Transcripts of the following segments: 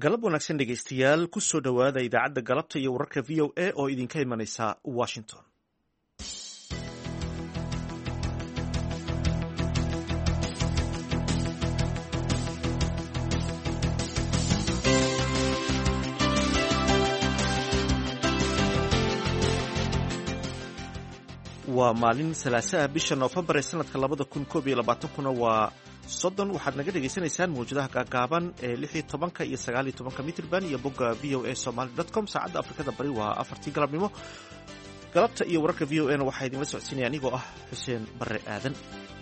galab wanaagsan dhegaystayaal ku soo dhowaada idaacadda galabta iyo wararka v o a oo idinka imanaysa washington. waa maalin salaaso ah bisha noofembar ee sanadka 2021 waa 30. waxaad naga dhegaysanaysaan mawjadaha gaagaaban ee 16 iyo 19 mitrban iyo bogga v o a somali.com. saacadda afrikada bari waa 4 galabnimo. galabta iyo wararka v o a na waxaa idinla socodsiinaya anigoo ah xuseen barre aadan.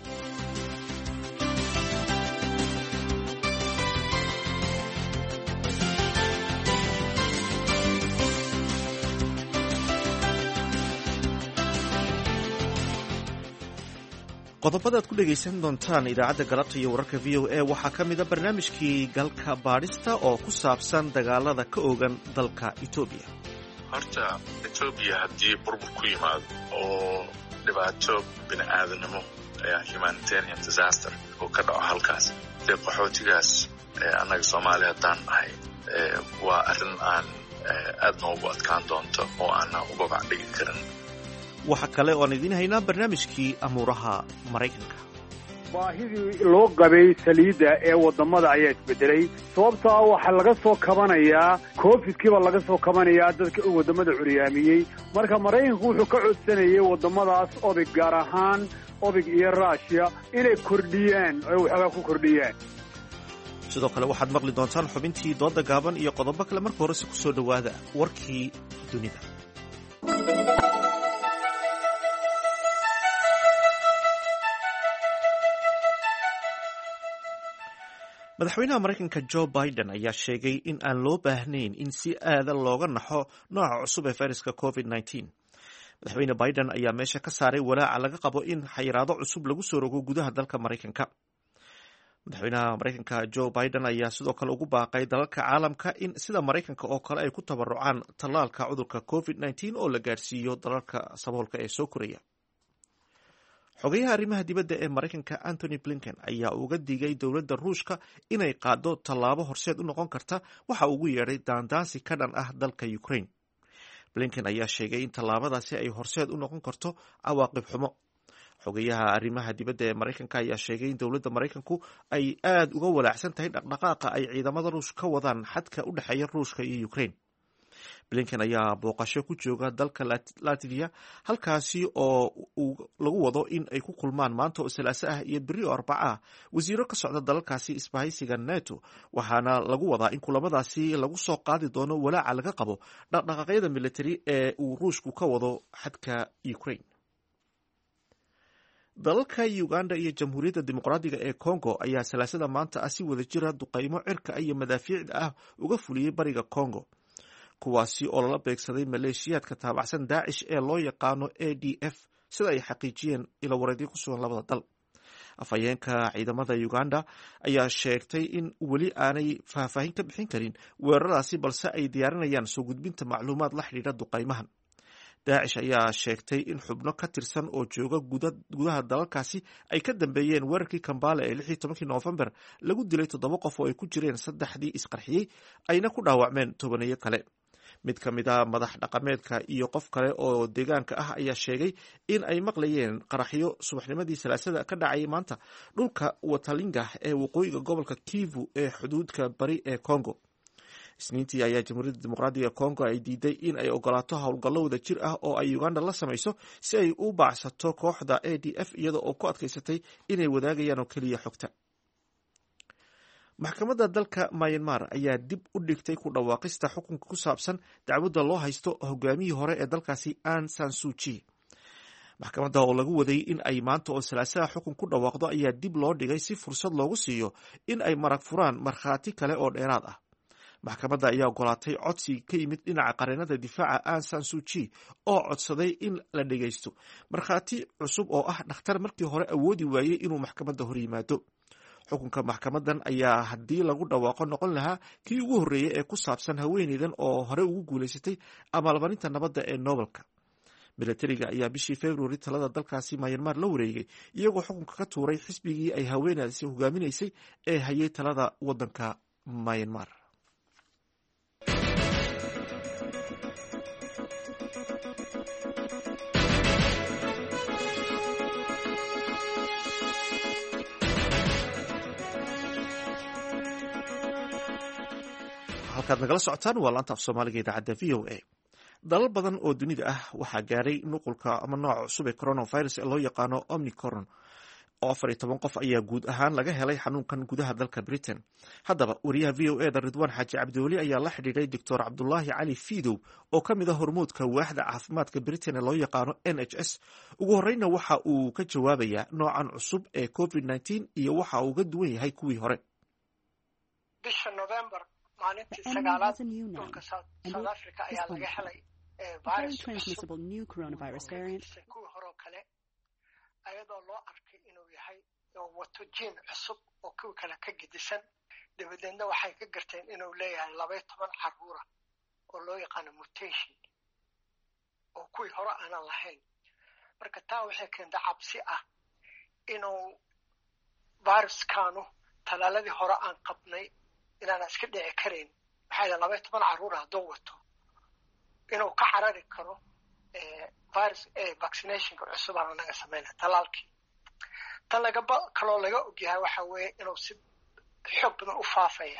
qodobada aad ku dhegaysan doontaan idaacadda galabta iyo wararka v o a waxaa ka mida barnaamijkii galka baadhista oo ku saabsan dagaalada ka ogan dalka etoobiya. horta etoobiya haddii burbur ku yimaado oo dhibaato bini aadanimo humanitarian disaster oo ka dhaco halkaas dee qaxootigaas annaga soomaaliya haddaan nahay waa arrin aan aad noogu adkaan doonto oo aanan u babac dhigi karin. waxa kale oo aan idiin haynaa barnaamijkii amuuraha maraykanka. baahidii loo qabay saliidda ee waddamada ayaa isbedelay sababtaa waxaa laga soo kabanayaa covidkiiba laga soo kabanayaa dadka waddamada curyaamiyey. marka maraykanku wuxuu ka codsanayay waddamadaas obig gaar ahaan obig iyo ruushya inay kordhiyaan oo waxoogaa ku kordhiyaan. sidoo kale waxaad maqli doontaan xubintii dooda gaaban iyo qodobo kale. marka horese ku soo dhowaada warkii dunida. madaxweynaha maraykanka joe biden ayaa sheegay in aan loo baahnayn in si aadan looga naxo nooca cusub ee fayraska covid-19. madaxweyne biden ayaa meesha ka saaray walaaca laga qabo in xayiraado cusub lagu soo rogo gudaha dalka maraykanka. madaxweynaha maraykanka joe biden ayaa sidoo kale ugu baaqay dalalka caalamka in sida maraykanka oo kale ay ku tabarucaan tallaalka cudurka covid-19 oo la gaadhsiiyo dalalka saboolka ee soo koraya. xogayaha arrimaha dibadda ee maraykanka antony blinken ayaa uga digay dowladda ruushka inay qaado tallaabo horseed u noqon karta waxa ugu yeedhay daandaansi ka dhan ah dalka ukraine. blinken ayaa sheegay in tallaabadaasi ay horseed u noqon karto cawaaqib xumo. xogayaha arrimaha dibadda ee maraykanka ayaa sheegay in dowladda maraykanku ay aad uga walaacsan tahay dhaqdhaqaaqa ay ciidamada ruush ka wadaan xadka u dhexeeya ruushka iyo ukraine. blinken ayaa booqasho ku jooga dalka latvia halkaasi oo lagu wado in ay ku kulmaan maanta oo salaaso ah iyo beri oo arbaca ah wasiiro ka socda dalalkaasi isbahaysiga neto. waxaana lagu wadaa in kulamadaasi lagu soo qaadi doono walaaca laga qabo dhaqdhaqaaqyada militari ee uu ruushku ka wado xadka ukraine. dalalka uganda iyo jamhuuriyadda dimuqraadiga ee congo ayaa salaasada maanta ah si wada jira duqaymo cirka iyo madaafiicda ah uga fuliyey bariga congo, kuwaasi oo lala beegsaday maleeshiyaadka taabacsan daacish ee loo yaqaano ADF sida ay xaqiijiyeen ilawareedyo ku sugan labada dal. afhayeenka ciidamada uganda ayaa sheegtay in weli aanay faahfaahin ka bixin karin weeraradaasi balse ay diyaarinayaan soo gudbinta macluumaad la xidhiidha duqaymahan. daacish ayaa sheegtay in xubno ka tirsan oo jooga gudaha dalalkaasi ay ka dambeeyeen weerarkii kambala ee 16 noofembar lagu dilay 7 qof oo ay ku jireen 3 isqarxiyey ayna ku dhaawacmeen 10 kale. mid ka mid a madax dhaqameedka iyo qof kale oo deegaanka ah ayaa sheegay in ay maqlayeen qaraxyo subaxnimadii salaasada ka dhacay maanta dhulka watalinga ee waqooyiga gobolka Kivu ee xuduudka bari ee Congo. isniintii ayaa jamhuuriyadda dimuqraadiga Congo ay diiday in ay ogolaato howlgallo wada jir ah oo ay Uganda la samayso si ay u baacsato kooxda ADF iyada oo ku adkaysatay inay wadaagayaan oo keliya xogta. maxkamadda dalka Myanmar ayaa dib u dhigtay ku dhawaaqista xukunka ku saabsan dacwadda loo haysto hogaamiyihii hore ee dalkaasi Aung San Suu Kyi. maxkamadda oo lagu waday in ay maanta oo salaasaha xukun ku dhawaaqdo ayaa dib loo dhigay si fursad loogu siiyo in ay marag furaan markhaati kale oo dheeraad ah. maxkamadda ayaa ogolaatay codsi ka yimid dhinaca qareenada difaaca Aung San Suu Kyi oo codsaday in la dhegaysto markhaati cusub oo ah dhakhtar markii hore awoodi waayey inuu maxkamadda hor yimaado. xukunka maxkamadan ayaa haddii lagu dhawaaqo noqon lahaa kii ugu horreeyey ee ku saabsan haweeneydan oo hore ugu guulaysatay abaalmarinta nabadda ee Nobelka. milatariga ayaa bishii February talada dalkaasi Myanmar la wareegay iyagoo xukunka ka tuuray xisbigii ay haweeneydaasi hogaaminaysay ee hayay talada waddanka Myanmar. horta etoobiya haddii burbur ku yimaado oo dhibaato bini aadanimo humanitarian disaster oo ka dhaco halkaas dee qaxootigaas annaga soomaaliya haddaan nahay waa arrin aan aad noogu adkaan doonto oo aanan u babac dhigi karin. halkaad nagala socotaan waa laanta af soomaaliga idaacadda v o a dalal badan oo dunida ah waxaa gaaray nuqulka ama nooca cusub ee coronavirus ee loo yaqaano omnicoron oo 14 qof ayaa guud ahaan laga helay xanuunkan gudaha dalka Britain. Haddaba wariyaha v o a da Ridwaan Xaaji Cabdiweli ayaa la xidhiidhay Dr. Cabdullaahi Cali Fiidow oo ka mid ah hormuudka waaxda caafimaadka Britain ee loo yaqaano NHS. Ugu horreyna waxa uu ka jawaabayaa noocan cusub ee COVID-19 iyo waxa uu uga duwan yahay kuwii hore. bisha November maalintii 9aad dhulka South Africa ayaa laga helay transmissible new coronavirus variant kuwii hore kale ayadoo loo arkay inuu yahay wato jin cusub oo kuwii kale ka gedisan dabadeedna waxay ka garteen inuu leeyahay 12 caruura oo loo yaqaan mutation oo kuwii hore aan lahayn marka taa waxay keentay cabsi ah inuu viruskanu talaaladii hore aan qabnay inaan iska dhici karin waxay 12 caruur hadduu wato inuu ka carari karo virus vaccination cusub aan naga sameeyay talaalkii tan kaloo laga ogyahay waxa weeye inuu si xoog badan u faafaya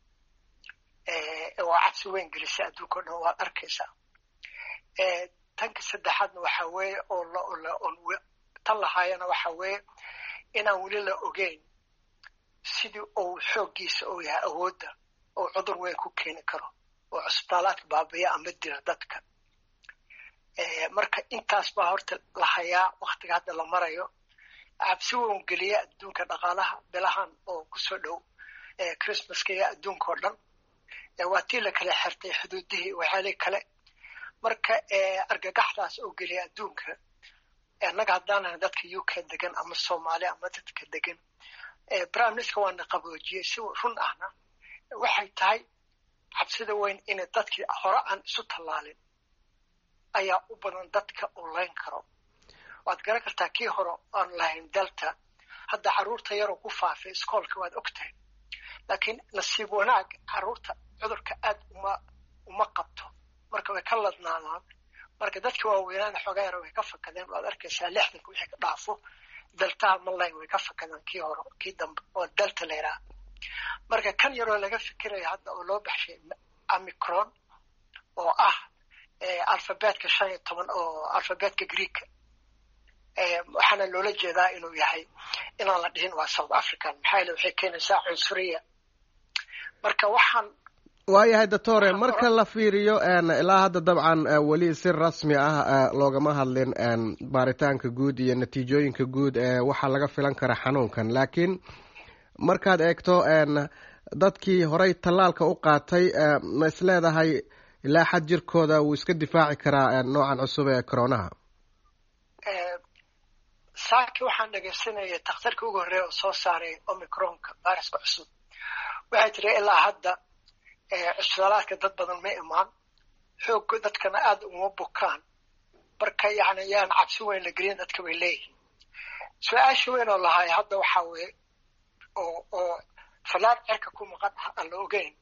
oo cabsi weyn gelisay adduunka dhan waa arkaysaa tanka saddexaadna waxa weeye oo tan lahaayana waxa weeye inaan weli la ogeyn sidii uu xooggiisa uu yahay awoodda oo cudur weyn ku keeni karo oo cusbitaalaadka baabiya ama dira dadka marka intaas baa horta la hayaa waqtiga hadda la marayo cabsi weyn geliya adduunka dhaqaalaha bilahan oo ku soo dhow Christmaska iyo adduunka oo dhan waa tii la kala xirtay xuduudihii waxaalay kale marka argagaxdaas oo geliya adduunka annaga haddaan dadka UK degan ama Soomaali ama dadka degan prime minister waana qaboojiyay si run ahna waxay tahay cabsida weyn in dadkii hore aan isu talaalin ayaa u badan dadka online karo waad garan kartaa kii hore aan lahayn delta hadda caruurta yar oo ku faafay iskoolka waad ogtahay laakiin nasiib wanaag caruurta cudurka aad uma qabto marka way ka ladnaadaan marka dadka waaweynaan xogaa yar way ka fakadeen waad arkaysaa 60 wixii ka dhaafo delta online way ka fakadeen kii hore kii dambe oo delta leeyahay marka kan yaroo laga fikirayo hadda oo loo baxshay omicron oo ah alfabeetka 15 oo alfabeetka Greek waxaana loola jeedaa inuu yahay inaan la dhihin waa South African maxay waxay keenaysaa cunsuriya marka waxaan waayahay doctor marka la fiiriyo ilaa hadda dabcan wali si rasmi ah loogama hadlin baaritaanka guud iyo natiijooyinka guud waxa laga filan kara xanuunkan laakiin markaad eegto dadkii horey talaalka u qaatay ma isleedahay ilaa xad jirkooda uu iska difaaci karaa noocan cusub ee coronaha saaki waxaan dhageysanayay takhtarkii ugu horreeyay oo soo saaray omicronka viruska cusub waxay tiri ilaa hadda cusbitaalaadka dad badan ma imaan xoog dadkana aad uma bukaan marka yacni yaan cabsi weyn la gelin dadka way leeyihiin su-aasha weyn oo lahay hadda waxaa weeye oo falaar cirka ku maqan aan la ogeyn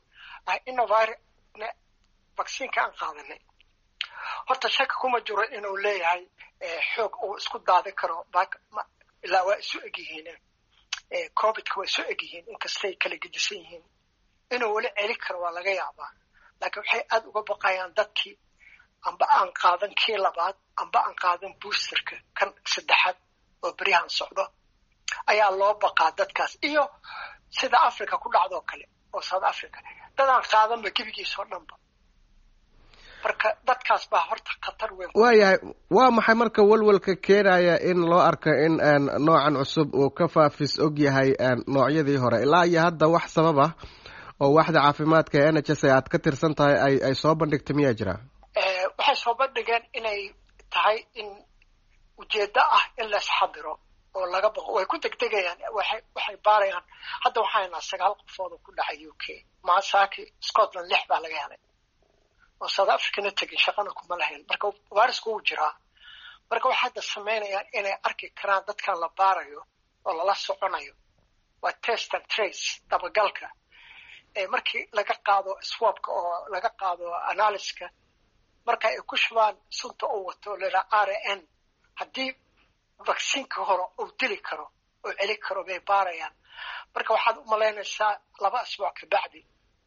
vaccine aan qaadanay horta shaki kuma jiro inuu leeyahay xoog uu isku daadi karo ilaa waa isu egyihiin covidka waa isu egyihiin inkastay kala gedisan yihiin inuu weli celi karo waa laga yaabaa laakiin waxay aad uga baqayaan dadkii amba aan qaadan kii labaad amba aan qaadan boosterka kan saddexaad oo beryahan socdo ayaa loo baqaa dadkaas iyo sida Africa ku dhacdo kale oo South Africa dadaan qaadanba gebigiisoo dhanba marka dadkaas baa horta khatar weyn waayahay waa maxay marka walwalka keenaya in loo arko in noocan cusub uu ka faafis og yahay noocyadii hore ilaa iyo hadda wax sabab ah oo waaxda caafimaadka ee NHS aad ka tirsan tahay ay soo bandhigtay miyaa jira waxay soo bandhigeen inay tahay in ujeeddo ah in la isxadiro oo laga baqo way ku degdegayaan waxay baarayaan hadda waxaana 9 qofood ku dhacay UK Maasaki Scotland 6 baa laga helay oo South Africa tagay shaqana kuma lahayn marka virusku uu jiraa marka waxa hadda sameynayaan inay arki karaan dadka la baarayo oo la soconayo waa test and trace dabagalka markii laga qaado swabka oo laga qaado analysiska marka ay ku shubaan sunta oo wato la RN haddii vaccinka hore uu dili karo oo celi karo bay baarayaan marka waxaad u malaynaysaa 2 asbuuc ka bacdi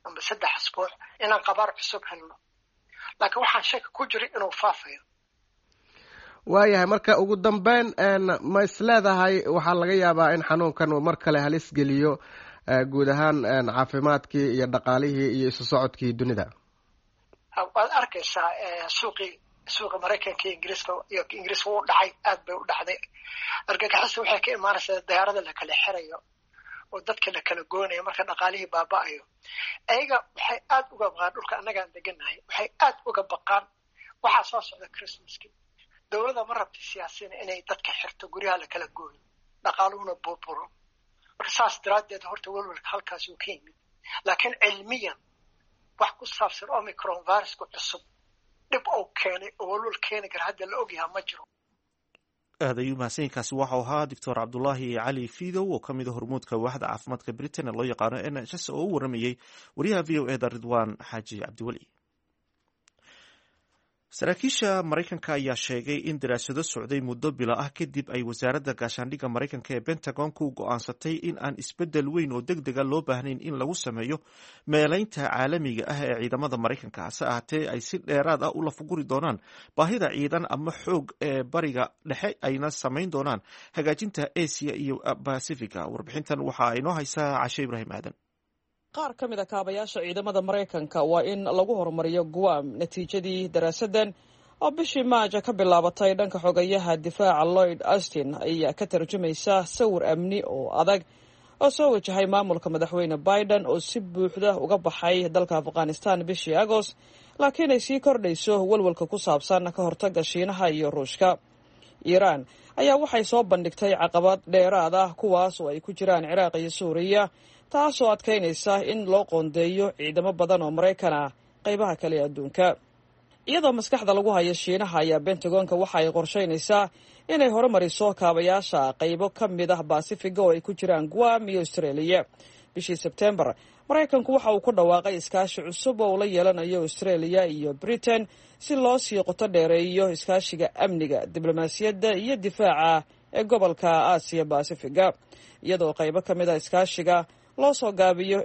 ama 3 asbuuc inaan qabaar cusub helno laakiin waxaan shaki ku jiray inuu faafayo. waayahay marka ugu dambeyn ma isleedahay waxaa laga yaabaa in xanuunkan uu mar kale halis geliyo guud ahaan caafimaadkii iyo dhaqaalihii iyo isu socodkii dunida? waad arkaysaa suuqa Mareykanka iyo Ingiriiska uu dhacay aad bay u dhacday. argagaxisa waxay ka imaanaysaa diyaarada la kala xirayo oo dadka la kala goonayo marka dhaqaalihii baaba'ayo. ayaga waxay aad uga baqaan dhulka annagaan deganahay waxay aad uga baqaan waxaa soo socda Christmaski. dowladda ma rabta siyaasiyiin inay dadka xirto guryaha la kala gooyo dhaqaaluhuna burburo. marka saas daraaddeed horta walwalka halkaas uu ka yimid laakiin cilmiyan wax ku saabsan Omicron viruska cusub dhib uu keenay oo walwal keeni kara hadda la ogyahay ma jiro. aad ayuu mahadsanyainkaasi waxau ahaa doctor cabdulaahi cali fidow oo ka mid a hormuudka waaxda caafimaadka britain ee loo yaqaano NHS oo u waramayey wariyaha v o eda ridwaan xaaji cabdiweli. saraakiisha maraykanka ayaa sheegay in daraasado socday muddo bilo ah kadib ay wasaaradda gaashaandhigga maraykanka ee Pentagon-ku go'aansatay in aan isbeddel weyn oo degdega loo baahnayn in lagu sameeyo meelaynta caalamiga ah ee ciidamada maraykanka hase ahaatee ay si dheeraad ah u lafaguri doonaan baahida ciidan ama xoog ee bariga dhexe ayna samayn doonaan hagaajinta Asia iyo Pacifica. warbixintan waxaa inoo haysaa Cashe Ibraahim Aadan. qaar ka mid a kaabayaasha ciidamada Mareykanka waa in lagu horumariyo Guam. natiijadii daraasadan oo bishii Maajo ka bilaabatay dhanka xogayaha difaaca Lloyd Austin ayaa ka tarjumaysa sawir amni oo adag oo soo wajahay maamulka madaxweyne Biden oo si buuxda uga baxay dalka Afghanistan bishii Agost laakiin ay sii kordhayso walwalka ku saabsan ka hortagga Shiinaha iyo Ruushka. Iiraan ayaa waxay soo bandhigtay caqabad dheeraad ah kuwaas oo ay ku jiraan Ciraaq iyo Suuriya taasoo adkaynaysa in loo qoondeeyo ciidamo badan oo Maraykan ah qaybaha kale ee adduunka. iyadoo maskaxda lagu hayo Shiinaha ayaa Pentagon-ka waxa ay qorsheynaysaa inay horumariso kaabayaasha qaybo ka mid ah Pacific oo ay ku jiraan Guam iyo Australia. bishii September Maraykanku waxa uu ku dhawaaqay iskaashi cusub oo la yeelanayo Australia iyo Britain si loo sii qoto dheereeyo iskaashiga amniga, diblomaasiyadda iyo difaaca ee gobolka Asia Pacifiga. iyadoo qaybo ka mid ah iskaashiga loo soo gaabiyo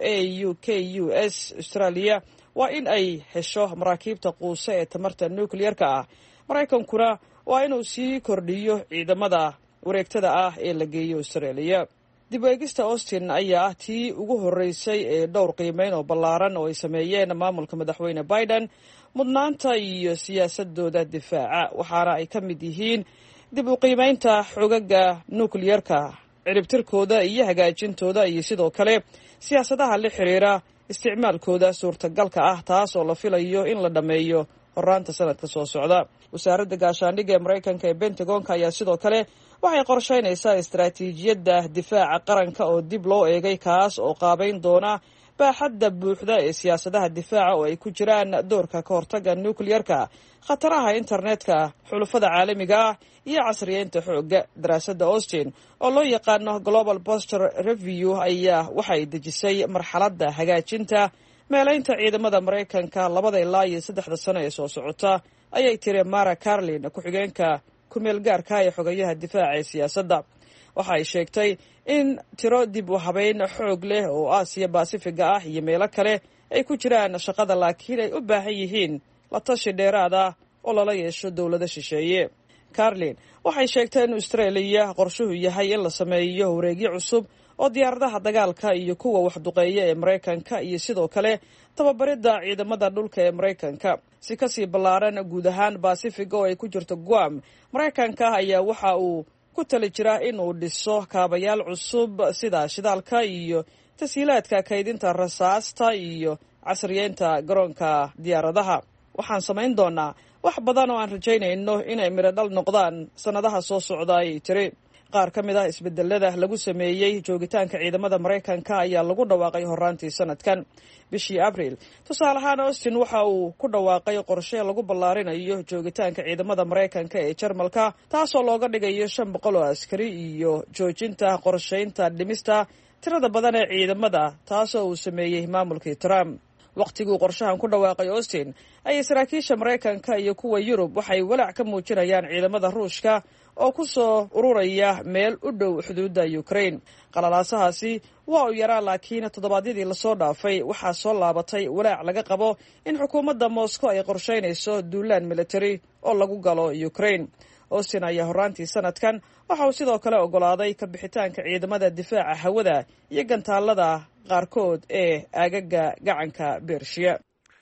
AUKUS Australia waa in ay hesho maraakiibta quusa ee tamarta nuclear-ka ah. Maraykankuna waa inuu sii kordhiyo ciidamada wareegtada ah ee la geeyo Australia. dib u eegista Austin ayaa ah tii ugu horeysay ee dhowr qiimeyn oo ballaaran oo ay sameeyeen maamulka madaxweyne Biden mudnaanta iyo siyaasadooda difaaca waxaana ay ka mid yihiin dib u qiimeynta xogaga nuclear-ka, ciribtirkooda iyo hagaajintooda iyo sidoo kale siyaasadaha la xiriira isticmaalkooda suurtagalka ah taas oo la filayo in la dhameeyo horaanta sanadka soo socda. wasaaradda gaashaandhigga ee Maraykanka ee Pentagon-ka ayaa sidoo kale waxay qorsheynaysaa istaraatiijiyadda difaaca qaranka oo dib loo eegay kaas oo qaabayn doona baaxadda buuxda ee siyaasadaha difaaca oo ay ku jiraan doorka ka hortagga nuclear-ka, khataraha internetka, xulufada caalamiga ah iyo casriyeynta xoogga. daraasadda Austin oo loo yaqaano Global Posture Review ayaa waxay dejisay marxaladda hagaajinta meelaynta ciidamada Maraykanka 2 ilaa 3 sano ee soo socota ayay tiri Mara Karlin ku-xigeenka kumeel gaarka ee xogayaha difaaca ee siyaasadda. waxa ay sheegtay in tiro dib u habeyn xoog leh oo Asia Pacifiga ah iyo meelo kale ay ku jiraan shaqada laakiin ay u baahan yihiin la tashi dheeraad ah oo lala yeesho dowlada shisheeye. Karlin waxay sheegtay in Australia qorshuhu yahay in la sameeyo wareegyo cusub oo diyaaradaha dagaalka iyo kuwa wax duqeeya ee Maraykanka iyo sidoo kale tababaridda ciidamada dhulka ee Maraykanka si ka sii ballaaran guud ahaan Pacific oo ay ku jirto Guam. Maraykanka ayaa waxa uu ku tali jiraa in uu dhiso kaabayaal cusub sida shidaalka iyo tashiilaadka kaydinta rasaasta iyo casriyeynta garoonka diyaaradaha. waxaan samayn doonaa wax badan oo aan rajaynayno inay midho dhal noqdaan sanadaha soo socda ayay tiri. qaar ka mid ah isbedelada lagu sameeyey joogitaanka ciidamada Maraykanka ayaa lagu dhawaaqay horaantii sanadkan. bishii Abriil tusaale ahaan Austin waxa uu ku dhawaaqay qorshe lagu ballaarinayo joogitaanka ciidamada Maraykanka ee Jarmalka taasoo looga dhigayo 500 oo askari iyo joojinta qorsheynta dhimista tirada badan ee ciidamada taasoo uu sameeyey maamulkii Trump. waqtigii qorshahan ku dhawaaqay Austin ay saraakiisha Maraykanka iyo kuwa Yurub waxay walaac ka muujinayaan ciidamada Ruushka oo ku soo ururaya meel u dhow xuduudda ukraine. qalalaasahaasi waa u yaraa, laakiin toddobaadyadii lasoo dhaafay waxaa soo laabatay walaac laga qabo in xukuumadda Moscow ay qorshaynayso duulaan military oo lagu galo Ukraine. Austin ayaa horaantii sanadkan waxa uu sidoo kale ogolaaday ka bixitaanka ciidamada difaaca hawada iyo gantaalada qaarkood ee aagaga gacanka Bershiya.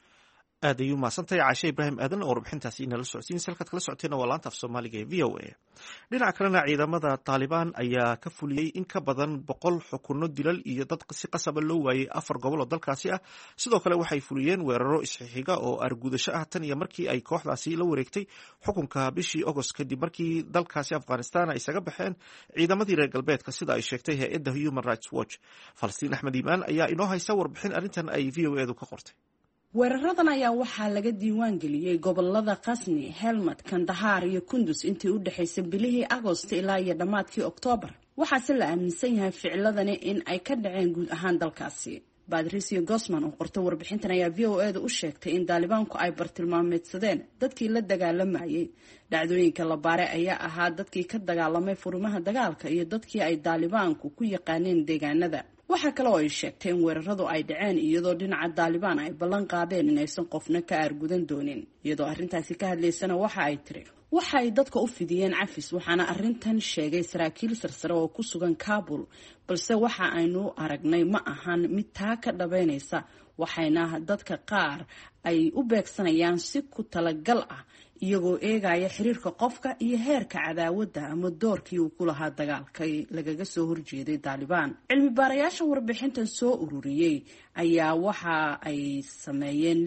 aad ayuu mahadsantahay caashe ibraahim aadan oo warbixintaasi inala socodsiin salkaad kala socoteena waa laanta af soomaaliga ee v o a. dhinaca kalena ciidamada taalibaan ayaa ka fuliyey in ka badan 100 xukuno dilal iyo dad si qasaba loo waayey 4 gobol oo dalkaasi ah. sidoo kale waxay fuliyeen weeraro isxixiga oo argudasho ah tan iyo markii ay kooxdaasi la wareegtay xukunka bishii August kadib markii dalkaasi Afghanistan ay isaga baxeen ciidamadii reer galbeedka sida ay sheegtay hay'adda Human Rights Watch. Falastiin Axmed Iimaan ayaa inoo haysa warbixin arrintan ay v o a ka qortay. weeraradan ayaa waxaa laga diiwaan geliyey gobolada Qasni, Helmand, Kandahar iyo Kunduz intii u dhaxaysay bilihii Agost ilaa iyo dhammaadkii Oktoobar. waxaase la aaminsan yahay ficiladani in ay ka dhaceen guud ahaan dalkaasi. Patricia Gosman oo qortay warbixintan ayaa v o a u sheegtay in Daalibaanku ay bartilmaameedsadeen dadkii la dagaalamayay. dhacdooyinka la baaray ayaa ahaa dadkii ka dagaalamay furimaha dagaalka iyo dadkii ay Daalibaanku ku yaqaaneen deegaanada. waxaa kale oo ay sheegtay in weeraradu ay dhaceen iyadoo dhinaca Daalibaan ay ballan qaadeen inaysan qofna ka argudan doonin. iyadoo arrintaasi ka hadlaysana waxa ay tiri waxa ay dadka u fidiyeen cafis, waxaana arrintan sheegay saraakiil sarsare oo ku sugan Kabul, balse waxa aynu aragnay ma ahan mid taa ka dhabeynaysa, waxayna dadka qaar ay u beegsanayaan si ku talagal ah iyagoo eegaya xiriirka qofka iyo heerka cadaawadda ama doorkii uu ku lahaa dagaalkay lagaga soo horjeeday Daalibaan. cilmi baarayaasha warbixintan soo ururiyey ayaa waxa ay sameeyeen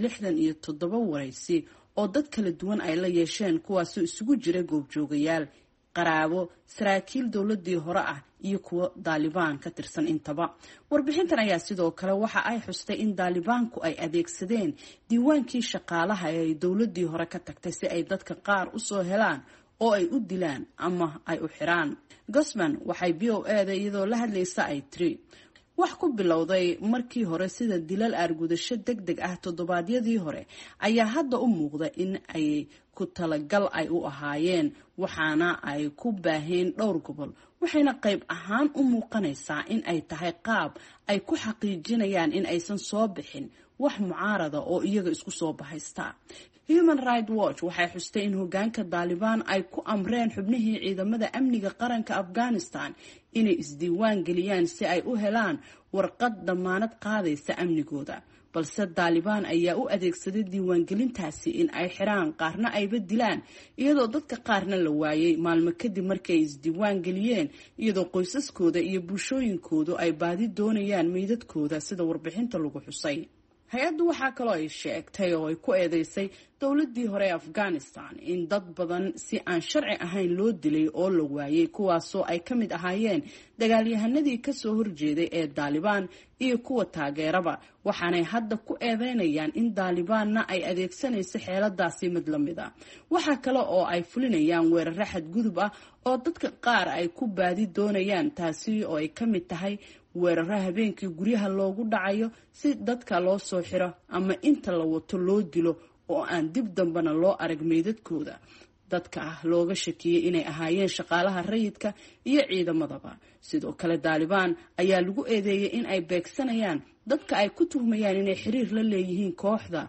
67 waraysi oo dad kala duwan ay la yeesheen, kuwaasoo isugu jira goobjoogayaal, qaraabo, saraakiil dowladii hore ah iyo kuwa Daalibaan ka tirsan intaba. warbixintan ayaa sidoo kale waxa ay xustay in Daalibaanku ay adeegsadeen diiwaankii shaqaalaha ee ay dowladii hore ka tagtay si ay dadka qaar u soo helaan oo ay u dilaan ama ay u xiraan. Gosman waxay BOA-da iyadoo la hadlaysa ay tiri wax ku bilowday markii hore sida dilal argudasho degdeg ah toddobaadyadii hore ayaa hadda u muuqda in ay ku talagal ay u ahaayeen, waxaana ay ku baaheen dhowr gobol, waxayna qayb ahaan u muuqanaysaa in ay tahay qaab ay ku xaqiijinayaan in aysan soo bixin wax mucaarada oo iyaga isku soo bahaysta. Human Rights Watch waxay xustay in hoggaanka Daalibaan ay ku amreen xubnihii ciidamada amniga qaranka Afghanistan inay isdiiwaan geliyaan si ay u helaan warqad damaanad qaadaysa amnigooda, balse Daalibaan ayaa u adeegsaday diiwaangelintaasi in ay xiraan, qaarna ayba dilaan, iyadoo dadka qaarna la waayay maalmo kadib markay isdiiwaan geliyeen, iyadoo qoysaskooda iyo bulshooyinkoodu ay baadi doonayaan meydadkooda sida warbixinta lagu xusay. hay-addu waxaa kaloo ay sheegtay oo ay ku eedeysay dowladii hore ee Afghanistan in dad badan si aan sharci ahayn loo dilay oo la waayay, kuwaasoo ay ka mid ahaayeen dagaalyahanadii ka soo horjeeday ee Daalibaan iyo kuwa taageeraba, waxaanay hadda ku eedeynayaan in Daalibaanna ay adeegsanayso xeeladaasi mid la mid ah. waxaa kale oo ay fulinayaan weeraro xadgudub ah oo dadka qaar ay ku baadi doonayaan, taasi oo ay ka mid tahay weeraro habeenkii guryaha loogu dhacayo si dadka loo soo xiro ama inta la wato loo dilo oo aan dib dambana loo arag meydadkooda. dadka looga shakiyay inay ahaayeen shaqaalaha rayidka iyo ciidamadaba. sidoo kale Daalibaan ayaa lagu eedeeyay in ay beegsanayaan dadka ay ku tuhmayaan inay xiriir la leeyihiin kooxda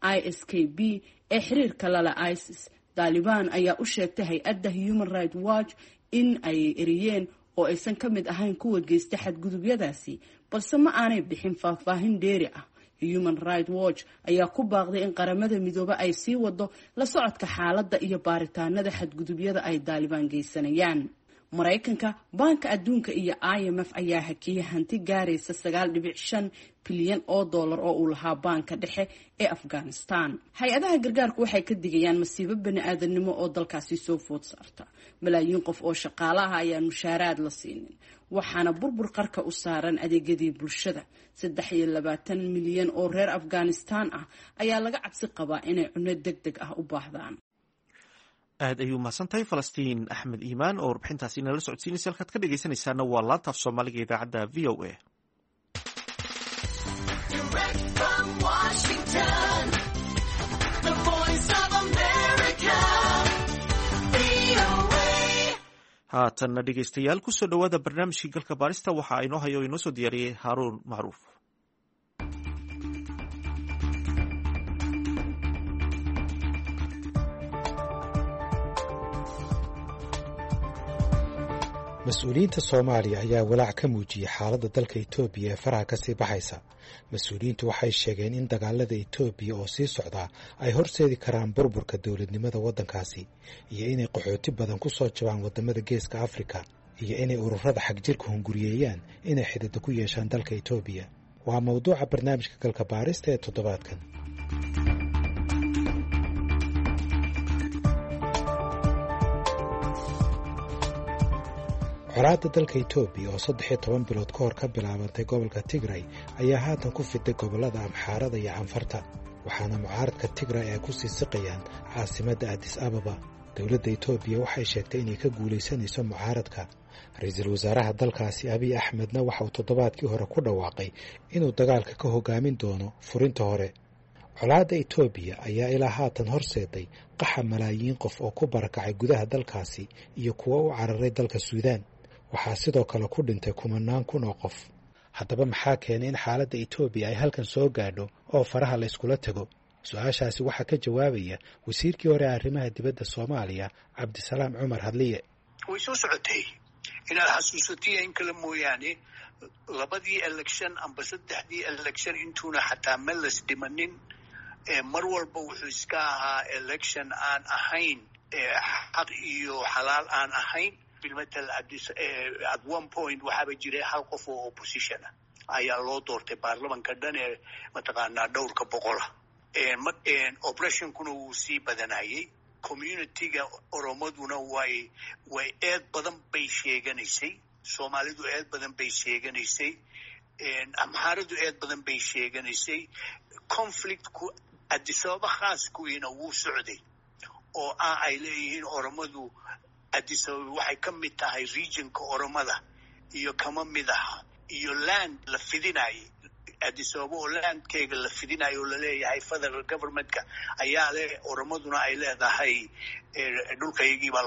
ISKB ee xiriirka la leh ISIS. Daalibaan ayaa u sheegtay hay'adda Human Rights Watch in ay eriyeen oo aysan ka mid ahayn kuwa geystay xadgudubyadaasi, balse ma aanay bixin faahfaahin dheeri ah. Human Rights Watch ayaa ku baaqday in qaramada midoobe ay sii wado la socodka xaaladda iyo baaritaanada xadgudubyada ay Daalibaan geysanayaan. Mareykanka, Baanka Adduunka iyo IMF ayaa hakiyay hanti gaaraysa 9.5 bilyan oo dollar oo uu lahaa baanka dhexe ee Afghanistan. hay-adaha gargaarku waxay ka digayaan masiibo bani'aadanimo oo dalkaasi soo food saarta. malaayiin qof oo shaqaalaha ayaan mushaaraad la siinin, waxaana burbur qarka u saaran adeegyadii bulshada. 23 milyan oo reer Afghanistan ah ayaa laga cabsi qabaa inay cunno degdeg ah u baahdaan. aad ayuu mahadsantahay Falastiin Axmed Iimaan oo warbixintaasi inala socodsiinaysa. halkaad ka dhegaysanaysaana waa laanta af Soomaaliga idaacadda VOA. haatanna dhegeystayaal kusoo dhowaada barnaamijkii galka baarista waxa inoo hayo o inoo soo diyaariyey haaruun macruuf. mas-uuliyiinta soomaaliya ayaa walaac ka muujiyey xaaladda dalka etoobiya ee faraha kasii baxaysa. mas-uuliyiintu waxay sheegeen in dagaalada etoobiya oo sii socdaa ay horseedi karaan burburka dowladnimada waddankaasi iyo inay qaxooti badan ku soo jabaan waddamada geeska afrika iyo inay ururada xagjirka hunguriyeeyaan inay xididdo ku yeeshaan dalka etoobiya. waa mawduuca barnaamijka galka baarista ee toddobaadkan. colaadda dalka etoobiya oo 13 bilood ka hor ka bilaabantay gobolka tigray ayaa haatan ku fiday gobollada amxaarada iyo canfarta waxaana mucaaradka tigray ay ku sii siqayaan caasimadda adis ababa. dowladda etoobiya waxay sheegtay inay ka guulaysanayso mucaaradka. ra-iisul wasaaraha dalkaasi abiy axmedna waxa uu toddobaadkii hore ku dhawaaqay inuu dagaalka ka hogaamin doono furinta hore. colaadda etoobiya ayaa ilaa haatan horseeday qaxa malaayiin qof oo ku barakacay gudaha dalkaasi iyo kuwa u cararay dalka suudaan. waxaa sidoo kale ku dhintay 10,000 kun oo qof. haddaba maxaa keenay in xaaladda etoobiya ay halkan soo gaadho oo faraha la iskula tago? su-aashaasi waxaa ka jawaabaya wasiirkii hore arrimaha dibadda soomaaliya cabdisalaam cumar hadliye. way soo socotay inaad xasuusatiya in kale mooyaane 2 election amba 3 election intuuna xataa melas dhimanin mar walba wuxuu iska ahaa election aan ahayn xaq iyo xalaal aan ahayn. bilmatal at one point waxaaba jiray hal qof oo opposition ayaa loo doortay baarlamanka dhan ee mataqaanaa dhowrka boqola. operationkuna wuu sii badanayay. communityga oromaduna way eed badan bay sheeganaysay. soomaalidu eed badan bay sheeganaysay. amxaaradu eed badan bay sheeganaysay. conflictku Addis Ababa khaaskuina wuu socday oo ay leeyihiin oromadu Addis Ababa waxay ka mid tahay regionka oromada iyo kama mid aha iyo land la fidinayay. Addis Ababa oo landkeega la fidinayo oo laleeyahay federal governmentka ayaa leh oromaduna ay leedahay dhulkaygii baa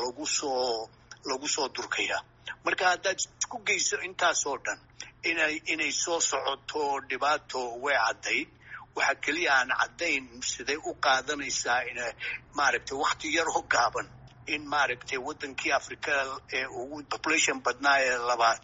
lagu soo durkaya. marka haddaad isku geyso intaasoo dhan inay soo socoto dhibaato way caddayd. waxaa keliya aan caddayn siday u qaadanaysaa maaragtay wakti yar oo gaaban in maaragtay waddankii afrika ee ugu population badnaa ee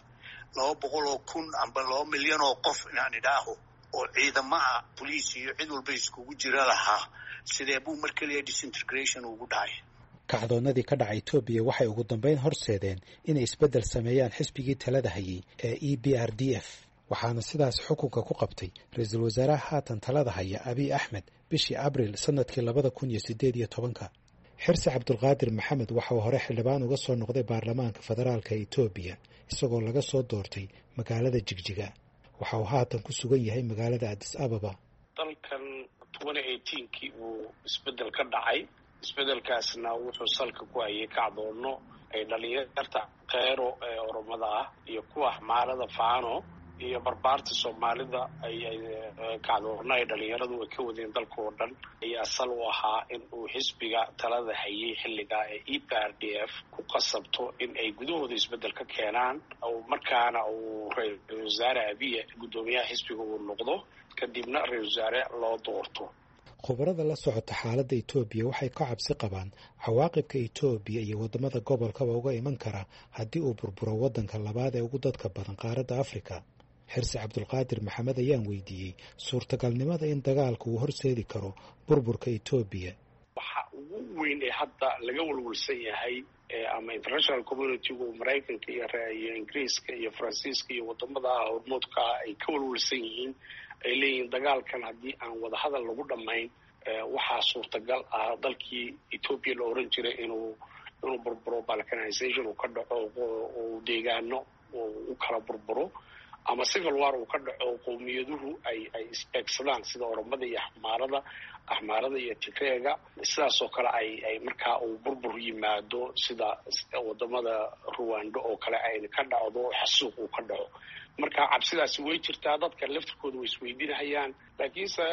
200,000 amba 2 milyan oo qof inaan idhaaho oo ciidamo ah boliis iyo cid walba iskugu jira lahaa sidee buu mar keliya disintegration ugu dhacay. kacdoonnadii ka dhacay etoobiya waxay ugu dambayn horseedeen inay isbeddel sameeyaan xisbigii talada hayay ee EPRDF waxaana sidaas xukunka ku qabtay ra-iisul wasaaraha haatan talada haya abiy axmed bishii abriil sanadkii 2018. xirsi cabdulqaadir maxamed waxa uu hore xildhibaan uga soo noqday baarlamaanka federaalka etoobiya isagoo laga soo doortay magaalada jigjiga. waxa uu haatan ku sugan yahay magaalada addis ababa. dalkan 2018kii uu isbeddel ka dhacay. isbeddelkaasna wuxuu salka ku hayay kacdoonno ay dhalinyarta kheyro ee oromada ah iyo kuwa xmaarada faano iyo barbaarta soomaalida ay kacdoonno ay dhalinyaradu ay ka wadeen dalka oo dhan ayaa sal u ahaa in uu xisbiga talada hayay xilligaa ee EPRDF ku qasabto in ay gudahooda isbeddel ka keenaan oo markaana uu ra-iisul wasaare abiy guddoomiyaha xisbiga uu noqdo kadibna ra-iisul wasaare loo doorto. khubarada la socota xaaladda etoobiya waxay ka cabsi qabaan cawaaqibka etoobiya iyo waddamada gobolkaba uga iman kara haddii uu burburo waddanka labaad ee ugu dadka badan qaaradda afrika. xirsi cabdulqaadir maxamed ayaan weydiiyey suurtagalnimada in dagaalku uu horseedi karo burburka etoobiya. waxa ugu weyn ee hadda laga walwalsan yahay ama international communitygu maraykanka iyo ingiriiska iyo faransiiska iyo waddamada hormoodka ay ka walwalsan yihiin ay leeyihiin dagaalkan haddii aan wadahadal lagu dhammayn waxaa suurtagal ah dalkii etoobiya la oran jiray inuu burburo balkanization uu ka dhaco oo deegaano u kala burburo ama civil war uu ka dhaco qowmiyaduhu ay isbeegsadaan sida oromada iyo axmaarada iyo tigreega, sidaasoo kale ay markaa uu burbur yimaado sida wadamada Rwanda oo kale ay ka dhacdo xasuuq uu ka dhaco. marka cabsidaasi way jirtaa, dadka laftirkooda way isweydiinayaan, laakiinse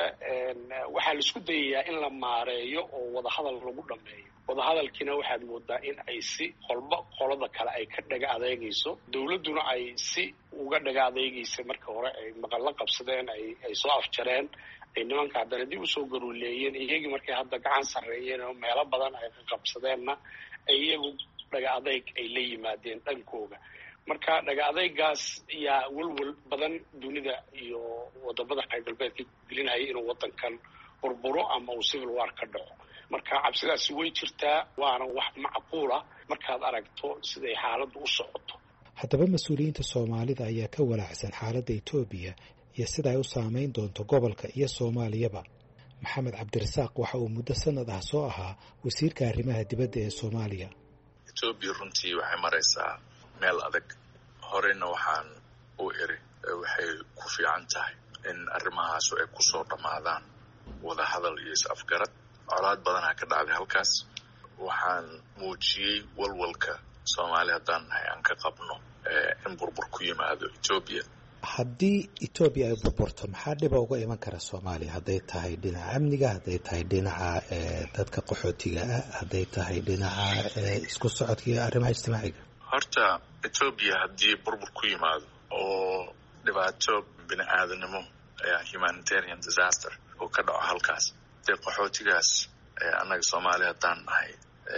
waxaa la isku dayayaa in la maareeyo oo wadahadal lagu dhameeyo. wadahadalkiina waxaad moodaa in ay si qolada kale ay ka dhaga adeegayso, dowladduna ay si uga dhaga adeegaysa. marka hore ay maqalla qabsadeen, ay soo afjareen, ay nimanka haddana dib usoo garuuleeyeen. iyagii markay hadda gacan sarreeyeen oo meelo badan ay ka qabsadeenna iyagu dhaga adeyg ay la yimaadeen dhankooga. marka dhaga adeygaas yaa welwel badan dunida iyo wadamada reer galbeedka gelinaya inuu wadankan burburo ama uu civil war ka dhaco. marka cabsidaasi way jirtaa, waana wax macquul ah markaad aragto siday xaaladdu u socoto. haddaba mas-uuliyiinta Soomaalida ayaa ka walaacsan xaaladda Itoobiya iyo sida ay u saameyn doonto gobolka iyo Soomaaliyaba. Maxamed Cabdirasaaq waxa uu muddo sanad ah soo ahaa wasiirka arrimaha dibadda ee Soomaaliya. Itoobiya runtii waxay maraysaa meel adag. horena waxaan u iri waxay ku fiican tahay in arrimahaas ay ku soo dhamaadaan wada hadal iyo is-afgarad. colaad badanaa ka dhacday halkaas. waxaan muujiyey walwalka Soomaali haddaan nahay aan ka qabno in burbur ku yimaado Itoobiya. haddii Itoobiya ay burburto maxaa dhiba uga iman kara Soomaaliya? hadday tahay dhinaca amniga, hadday tahay dhinaca dadka qaxootiga ah, hadday tahay dhinaca isku socodka iyo arrimaha ijtimaaciga? horta Itoobiya haddii burbur ku yimaado oo dhibaato bini'aadanimo humanitarian disaster oo ka dhaco halkaas, dee qaxootigaas annaga Soomaali haddaan nahay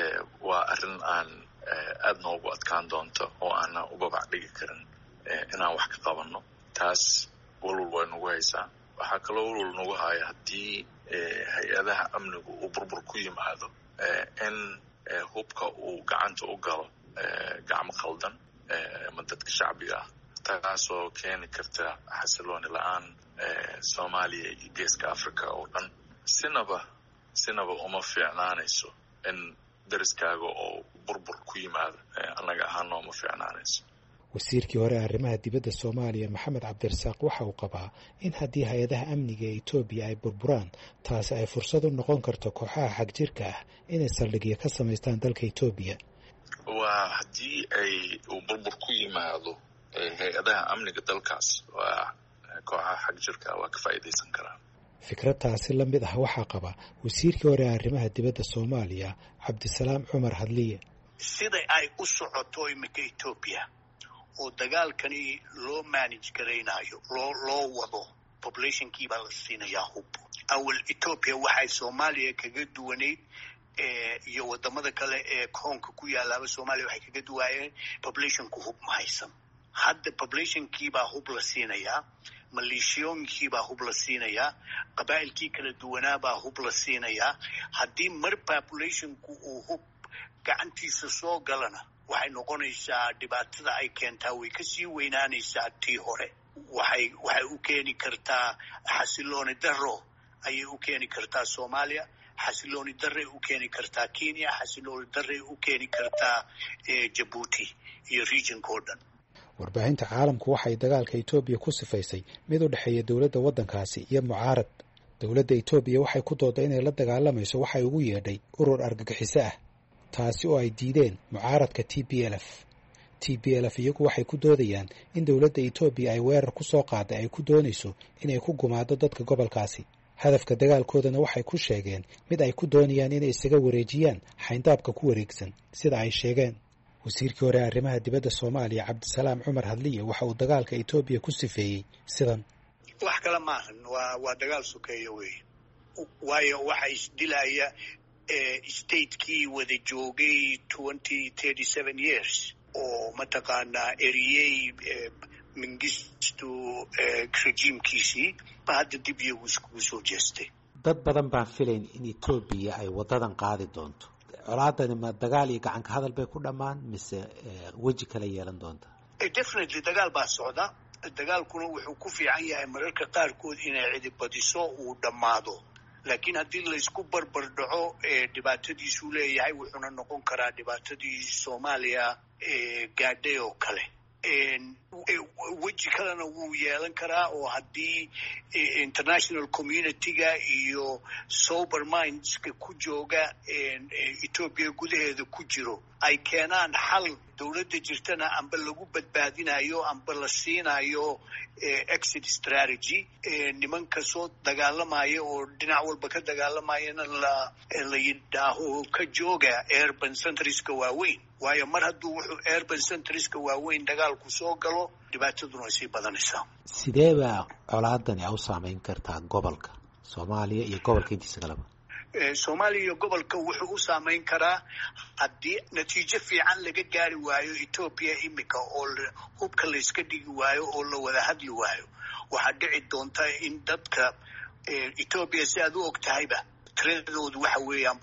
waa arrin aan aad noogu adkaan doonto oo aanan u babac dhigi karin inaan wax ka qabanno. taas walwal way nagu haysaa. waxaa kaloo walwal nagu haya haddii hay-adaha amnigu uu burbur ku yimaado in hubka uu gacanta u galo gacmo khaldan ama dadka shacbiga ah, taasoo keeni karta xasilooni la-aan Soomaaliya iyo geeska Africa oo dhan. sinaba uma fiicnaanayso in dariskaaga oo burbur ku yimaado, annaga ahaana uma fiicnaanayso. wasiirkii hore arrimaha dibadda Soomaaliya Maxamed Cabdirasaaq waxa uu qabaa in haddii hay-adaha amniga ee Itoobiya ay burburaan, taasi ay fursad u noqon karto kooxaha xagjirka ah inay saldhigyo ka samaystaan dalka Itoobiya. waa haddii uu burbur ku yimaado hay-adaha amniga dalkaas, waa kooxaha xagjirka waa ka faa'iidaysan karaan. fikradtaasi la mid ah waxaa qaba wasiirkii hore arrimaha dibadda Soomaaliya Cabdisalaam Cumar Hadliye. sida ay u socoto imika Itoobiya oo dagaalkani loo manage garaynayo, loo wado, populationkii baa la siinayaa hub. awal Itoobiya waxay Soomaaliya kaga duwaneyd iyo wadamada kale ee koonka ku yaalaaba Soomaaliya waxay kaga duwaayeen populationku hub ma haysan. hadda populationkii baa hub la siinayaa, maleeshiyooyinkii baa hub la siinayaa, qabaa'ilkii kala duwanaa baa hub la siinayaa. haddii mar populationku uu hub gacantiisa soo galana waxay noqonaysaa dhibaatada ay keentaa way kasii weynaanaysaa tii hore. waxay u keeni kartaa xasilooni darro ayay u keeni kartaa Soomaaliya, xasilooni darray u keeni kartaa Kenya, xasilooni darray u keeni kartaa Djibouti iyo regionka oo dhan. warbaahinta caalamku waxay dagaalka Itoobiya ku sifaysay mid u dhexeeya dowladda waddankaasi iyo mucaarad. dowladda Itoobiya waxay ku dooday inay la dagaalamayso waxay ugu yeedhay urur argagixiso ah, taasi oo ay diideen mucaaradka TPLF iyagu waxay ku doodayaan in dowladda Itoobiya ay weerar ku soo qaaday ay ku doonayso inay ku gumaado dadka gobolkaasi. hadafka dagaalkoodana waxay ku sheegeen mid ay ku doonayaan inay isaga wareejiyaan xayndaabka ku wareegsan sida ay sheegeen. wasiirkii hore arrimaha dibadda Soomaaliya Cabdisalaam Cumar Hadliye waxa uu dagaalka Itoobiya ku sifeeyey sidan. wax kale maahan, waa dagaal sokeeya wey. waayo waxa isdilaya statekii wada joogay 37 years oo mataqaanaa eriyey Mengistu rejiimkiisii ba hadda dib iyagu iskugu soo jeestay. dad badan baan filayn in Itoobiya ay wadadan qaadi doonto. colaadani ma dagaal iyo gacan ka hadal bay ku dhammaan mise weji kale yeelan doonta? Definitely dagaal baa socda. dagaalkuna wuxuu ku fiican yahay mararka qaarkood inay cidi badiso uu dhammaado, laakiin haddii laysku barbar dhaco dhibaatadiisuu leeyahay wuxuuna noqon karaa dhibaatadii Soomaaliya gaadhay oo kale. weji kalena wuu yeelan karaa oo haddii international community-ga iyo sober mindska ku jooga Ethiopia gudaheeda ku jiro ay keenaan xal dowladda jirtana amba lagu badbaadinayo amba la siinayo exit strategy nimanka soo dagaalamaya oo dhinac walba ka dagaalamayana la yidhaaho ka jooga urban centriska waaweyn waayo mar hadduu wuxuu urban centriska waaweyn dagaalku soo galo dhibaataduna way sii badanaysaa. sidee baa colaadani u saameyn kartaa gobolka Soomaaliya iyo gobolka intiisa kaleba? Soomaaliya iyo gobolka wuxuu u saameyn karaa haddii natiijo fiican laga gaari waayo Ethiopia imika oo hubka la iska dhigi waayo oo la wada hadli waayo waxaa dhici doonta in dadka Ethiopia si aad u ogtahayba tiradoodu waxa weeyaan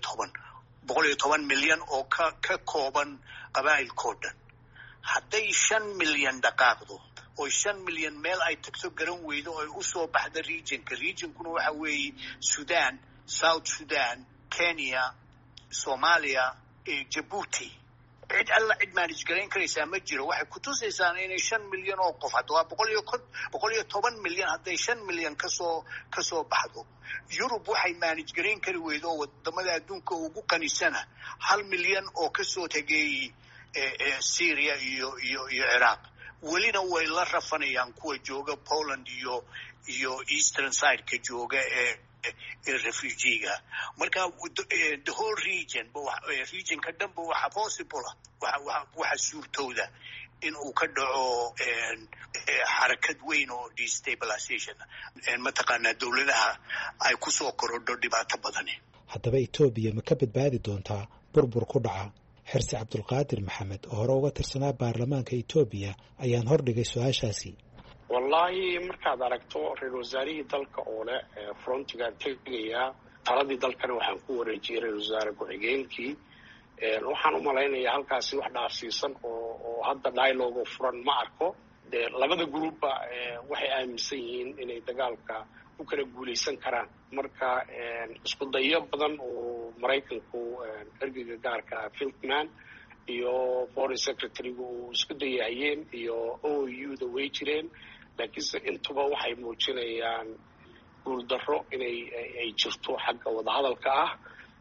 110 milyan oo ka kooban qabaa'ilkoo dhan. hadday 5 milyan dhaqaaqdo oo 5 milyan meel ay tagto garan weydo oo ay u soo baxda regionkuna waxa weeye Sudan, South Sudan, Kenya, Somalia, Djibouti. cid manage garayn karaysaa ma jiro. waxay ku tusaysaa inay 5 milyan oo qof hadda waa 110 milyan hadday 5 milyan kasoo baxdo. Yurub waxay manage garayn kari weydo wadamada adduunka ugu qanisana 1 milyan oo kasoo tagay Syria iyo Iraq. welina way la rafanayaan kuwa jooga Poland iyo Eastern side ka jooga refugee-ga. marka the whole region ka dhanba waxa possible waxa suurtooda in uu ka dhaco xarakad weyn oo destabilization mataqaanaa dowladaha ay ku soo korodho dhibaato badan. haddaba Ethiopia ma ka badbaadi doontaa burbur ku dhaca? xirsi cabdulqaadir maxamed oo hore uga tirsanaa baarlamaanka Ethiopia ayaan hordhigay su-aashaasi. wallahi markaad aragto reer wasaarihii dalka oo leh frontiga tegaya taladii dalkana waxaan ku wareejiyay reer wasaare ku-xigeenkii. waxaan u malaynayaa halkaasi wax dhaafsiisan oo hadda dialogue furan ma arko. labada gruupba waxay aaminsan yihiin inay dagaalka u kala guulaysan karaan. marka isku dayo badan oo Maraykanku ergeyga gaarka Filtman iyo foreign secretary-gu isku dayayeen iyo OU-da way jireen laakiinse intuba waxay muujinayaan guuldarro ay jirto xagga wadahadalka ah.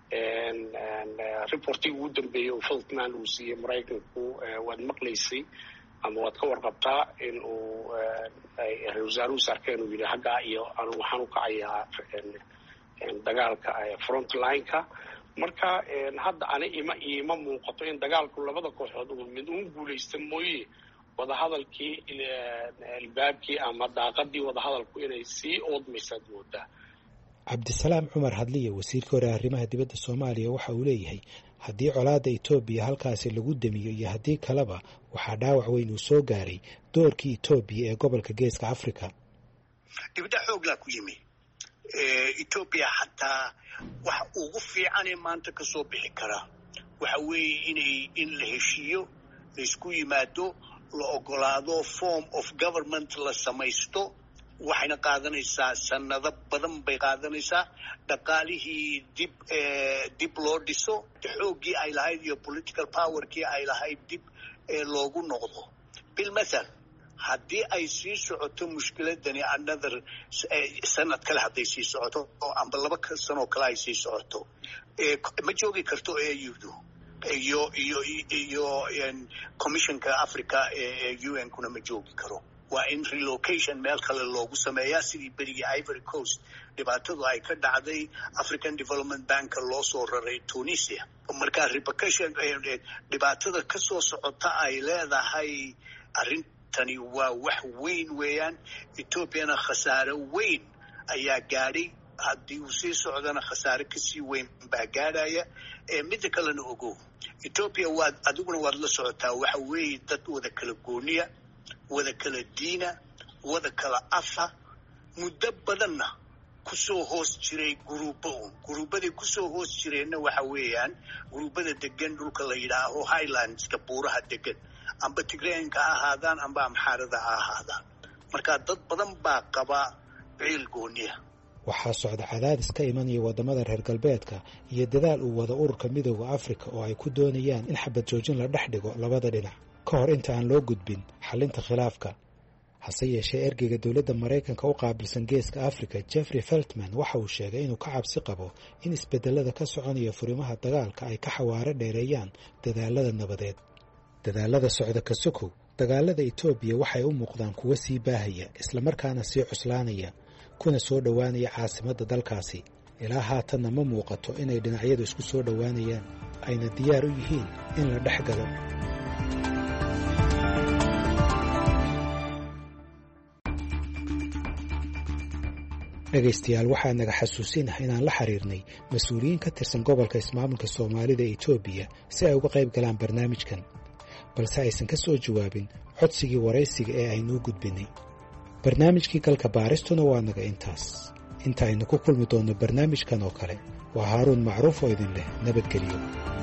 reportiga ugu dambeeyay oo Filtman uu siiyey Maraykanku waad maqlaysay ama waad ka warqabtaa in uu reer wasaaruhu sarkeen uu yidhi xagga iyo waxaan u kacayaa dagaalka front line-ka. marka hadda ima muuqato in dagaalku labada kooxood uu mid uun guulaysta mooye wadahadalkii albaabkii ama daaqadii wadahadalku inay sii oodmaysaad moodaa. cabdisalaam cumar hadliye wasiirka hore arrimaha dibadda Soomaaliya waxa uu leeyahay haddii colaadda Ethiopia halkaasi lagu damiyo iyo haddii kaleba waxaa dhaawac weyn uu soo gaaray doorkii Ethiopia ee gobolka Geeska Afrika. dibadda xoog la ku yimi Ethiopia xataa wax ugu fiican ee maanta ka soo bixi kara waxa weeye in la heshiiyo la isku yimaado la ogolaado form of government la samaysto. waxayna qaadanaysaa sanado badan bay qaadanaysaa. dhaqaalihii dib loo dhiso, xooggii ay lahayd iyo political powerkii ay lahayd dib loogu noqdo. bilmathal haddii ay sii socoto mushkiladani another sanad kale hadday sii socoto oo amba 2 sano kale ay sii socoto ma joogi karto AU-du iyo commissionka Africa UN-kuna ma joogi karo. waa in relocation meel kale loogu sameeyaa sidii berigii Ivory Coast dhibaatadu ay ka dhacday African Development Bank loo soo raray Tunisia. marka repercussion dhibaatada ka soo socota ay leedahay arrintani waa wax weyn weeyaan. Ethiopiana khasaare weyn ayaa gaadhay. haddii uu sii socdana khasaare kasii weyn baa gaadhaya. midda kalena ogow Ethiopia adiguna waad la socotaa waxa weeye dad wada kala gooniya, wada kala diina, wada kala afa, muddo badanna kusoo hoos jiray guruubadii kusoo hoos jireenna waxa weeyaan guruubada degan dhulka la yidhaaho highlandska buuraha degan amba Tigreenka ha ahaadaan amba Amxaarada ha ahaadaan. marka dad badan baa qaba ciil gooniya. waxaa socda cadaadis ka imanaya wadamada reer galbeedka iyo dadaal uu wada ururka midowga Afrika oo ay ku doonayaan in xabad joojin la dhex dhigo labada dhinac. ka hor inta aan loo gudbin xallinta khilaafka. hase yeeshee ergeyga dowladda maraykanka u qaabilsan geeska africa jeffrey feltman waxa uu sheegay inuu ka cabsi qabo in isbedelada ka soconaya furimaha dagaalka ay ka xawaaro dheereeyaan dadaalada nabadeed. dadaalada socda ka sokow dagaalada etoobiya waxay u muuqdaan kuwa sii baahaya islamarkaana sii cuslaanaya kuna soo dhowaanaya caasimadda dalkaasi. ilaa haatanna ma muuqato inay dhinacyadu isku soo dhowaanayaan ayna diyaar u yihiin in la dhex galo. dhegaystayaal waxaa naga xasuusinah inaan la xiriirnay mas-uuliyiin ka tirsan gobolka ismaamulka soomaalida ee etoobiya si ay uga qayb galaan barnaamijkan, balse aysan ka soo jawaabin codsigii waraysiga ee aynuu gudbinay. barnaamijkii galka baaristuna waa naga intaas. inta aynu ku kulmi doonno barnaamijkan oo kale, waa haaruun macruuf oo idin leh nabadgelyo.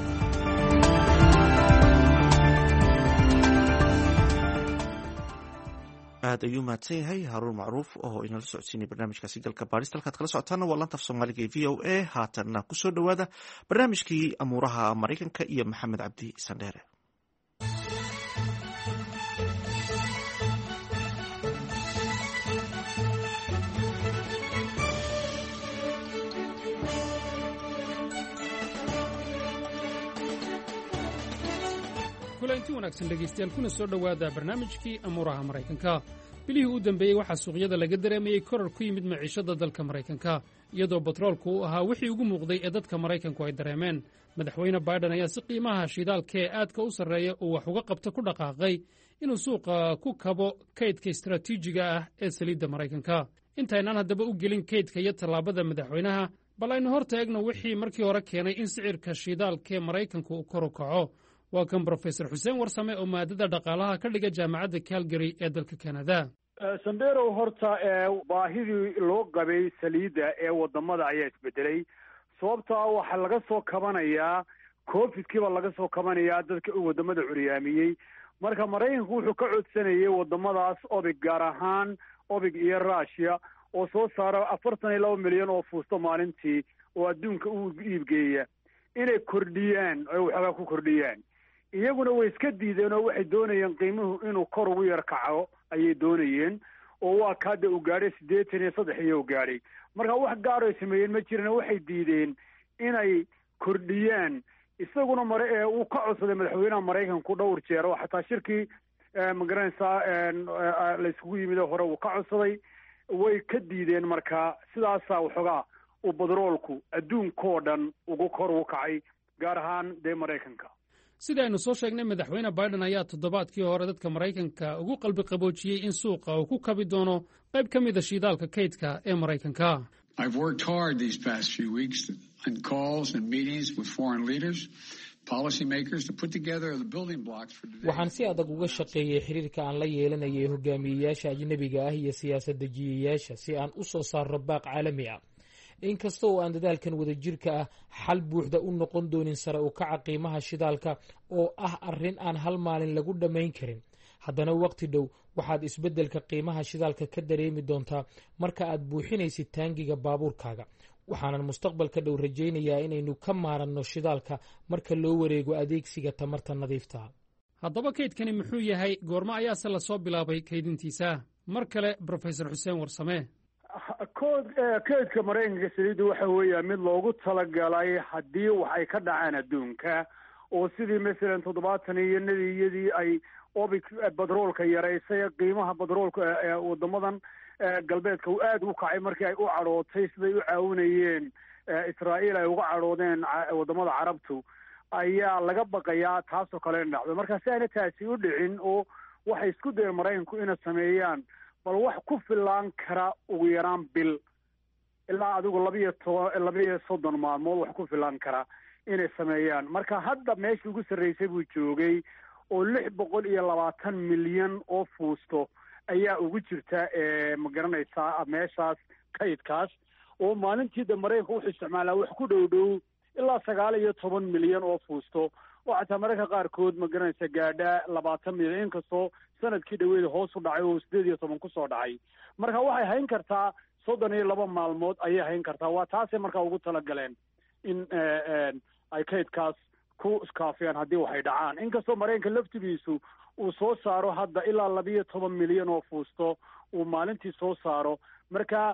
aad ayuu mahadsan yahay haaruun macruuf oo inala socodsiinay barnaamijkaasi galka baarista. halkaad kala socotaana waa laanta af soomaaliga ee v o a. haatanna kusoo dhowaada barnaamijkii amuuraha maraykanka iyo maxamed cabdi sandheere. kulanti wanaagsan dhegaystayaal kuna soo dhowaada barnaamijkii amuuraha maraykanka. bilihii u dambeeyey waxaa suuqyada laga dareemayey korar ku yimid maciishadda dalka maraykanka, iyadoo batroolku uu ahaa wixii ugu muuqday ee dadka maraykanku ay dareemeen. madaxweyne baiden ayaa si qiimaha shidaalka ee aadka u sarreeya uu wax uga qabta ku dhaqaaqay inuu suuqa ku kabo kaydka istaraatiijiga ah ee saliidda maraykanka. intaynaan haddaba u gelin kaydka iyo tallaabada madaxweynaha, bal aynu hor taegno wixii markii hore keenay in sicirka shidaalkaee maraykanku uu kor u kaco. waa kan brofesor xuseen warsame oo maadada dhaqaalaha ka dhiga jaamacadda calgary ee dalka canada. sanderow horta baahidii loo qabay saliidda ee wadamada ayaa isbedelay. sababtaa waxaa laga soo kabanayaa covidkiiba laga soo kabanayaa dadka wadamada curyaamiyey. marka maraykanku wuxuu ka codsanayay wadamadaas obig, gaar ahaan obig iyo russia, oo soo saara 42 milyan oo fuusto maalintii oo adduunka u iibgeeya, inay kordhiyaan ay waxoogaa ku kordhiyaan. iyaguna way iska diideen oo waxay doonayeen qiimuhu inuu kor ugu yar kaco ayay doonayeen, oo waa kaada uu gaadhay 83 iyo u gaadhay. marka wax gaar ay sameeyeen ma jirin, waxay diideen inay kordhiyaan. isaguna uu ka codsaday madaxweynaha maraykanku dhowr jeer oo xataa shirkii magaranaysaa la isugu yimid hore uu ka codsaday, way ka diideen. marka sidaasaa waxoogaa uu badroolku adduunkoo dhan ugu kor u kacay, gaar ahaan dee maraykanka. sida aynu soo sheegnay, madaxweyne baiden ayaa toddobaadkii hore dadka maraykanka ugu qalbi qaboojiyey in suuqa uu ku kabi doono qayb ka mida shidaalka kaydka ee maraykanka. waxaan si adag uga shaqeeyey xiriirka aan la yeelanayay hogaamiyeyaasha ajnebiga ah iyo siyaasad dejiyayaasha si aan u soo saarno baaq caalami ah. inkasta oo aan dadaalkan wadajirka ah xal buuxda u noqon doonin sare u kaca qiimaha shidaalka oo ah arrin aan hal maalin lagu dhammayn karin, haddana waqti dhow waxaad isbeddelka qiimaha shidaalka ka dareemi doontaa marka aad buuxinaysid taangiga baabuurkaaga. waxaanan mustaqbalka dhow rajaynayaa inaynu ka maaranno shidaalka marka loo wareego adeegsiga tamarta nadiifta. haddaba kaydkani muxuu yahay? goormo ayaase lasoo bilaabay kaydintiisa? mar kale brofesor xuseen warsame. kaydka maraykanka saliidda waxa weeya mid loogu talagalay haddii wax ay ka dhacaan adduunka, oo sidii masalan 70-iyadii ay obig badroolka yaraysay, qiimaha badroolka ee wadamadan galbeedka uu aada u kacay markii ay u cadhootay siday u caawinayeen israa'iil ay uga cadhoodeen wadamada carabtu, ayaa laga baqayaa taasoo kale in dhacdo. marka si ayna taasi u dhicin, oo waxay isku dayeen maraykanku inay sameeyaan bal wax ku filaan kara ugu yaraan bil ilaa adigu 12 maalmood wax ku filaan kara inay sameeyaan. marka hadda meeshii ugu sarreysay buu joogay oo 620 milyan oo fuusto ayaa ugu jirta ma garanaysaa meeshaas kaydkaas, oo maalintii maraykanku wuxuu isticmaalaa wax ku dhow ilaa 19 milyan oo fuusto, oo xataa mararka qaarkood ma garanaysa gaadha 20 milyan, inkastoo sanadkii dhaweeda hoos u dhacay oo 18 ku soo dhacay. marka waxay hayn kartaa 32 maalmood ayay hayn kartaa. waa taasay markaa ugu talagaleen in ay kaydkaas ku iskaafiyaan haddii waxay dhacaan. inkastoo maraykanka laftigiisu uu soo saaro hadda ilaa 12 milyan oo fuusto uu maalintii soo saaro. marka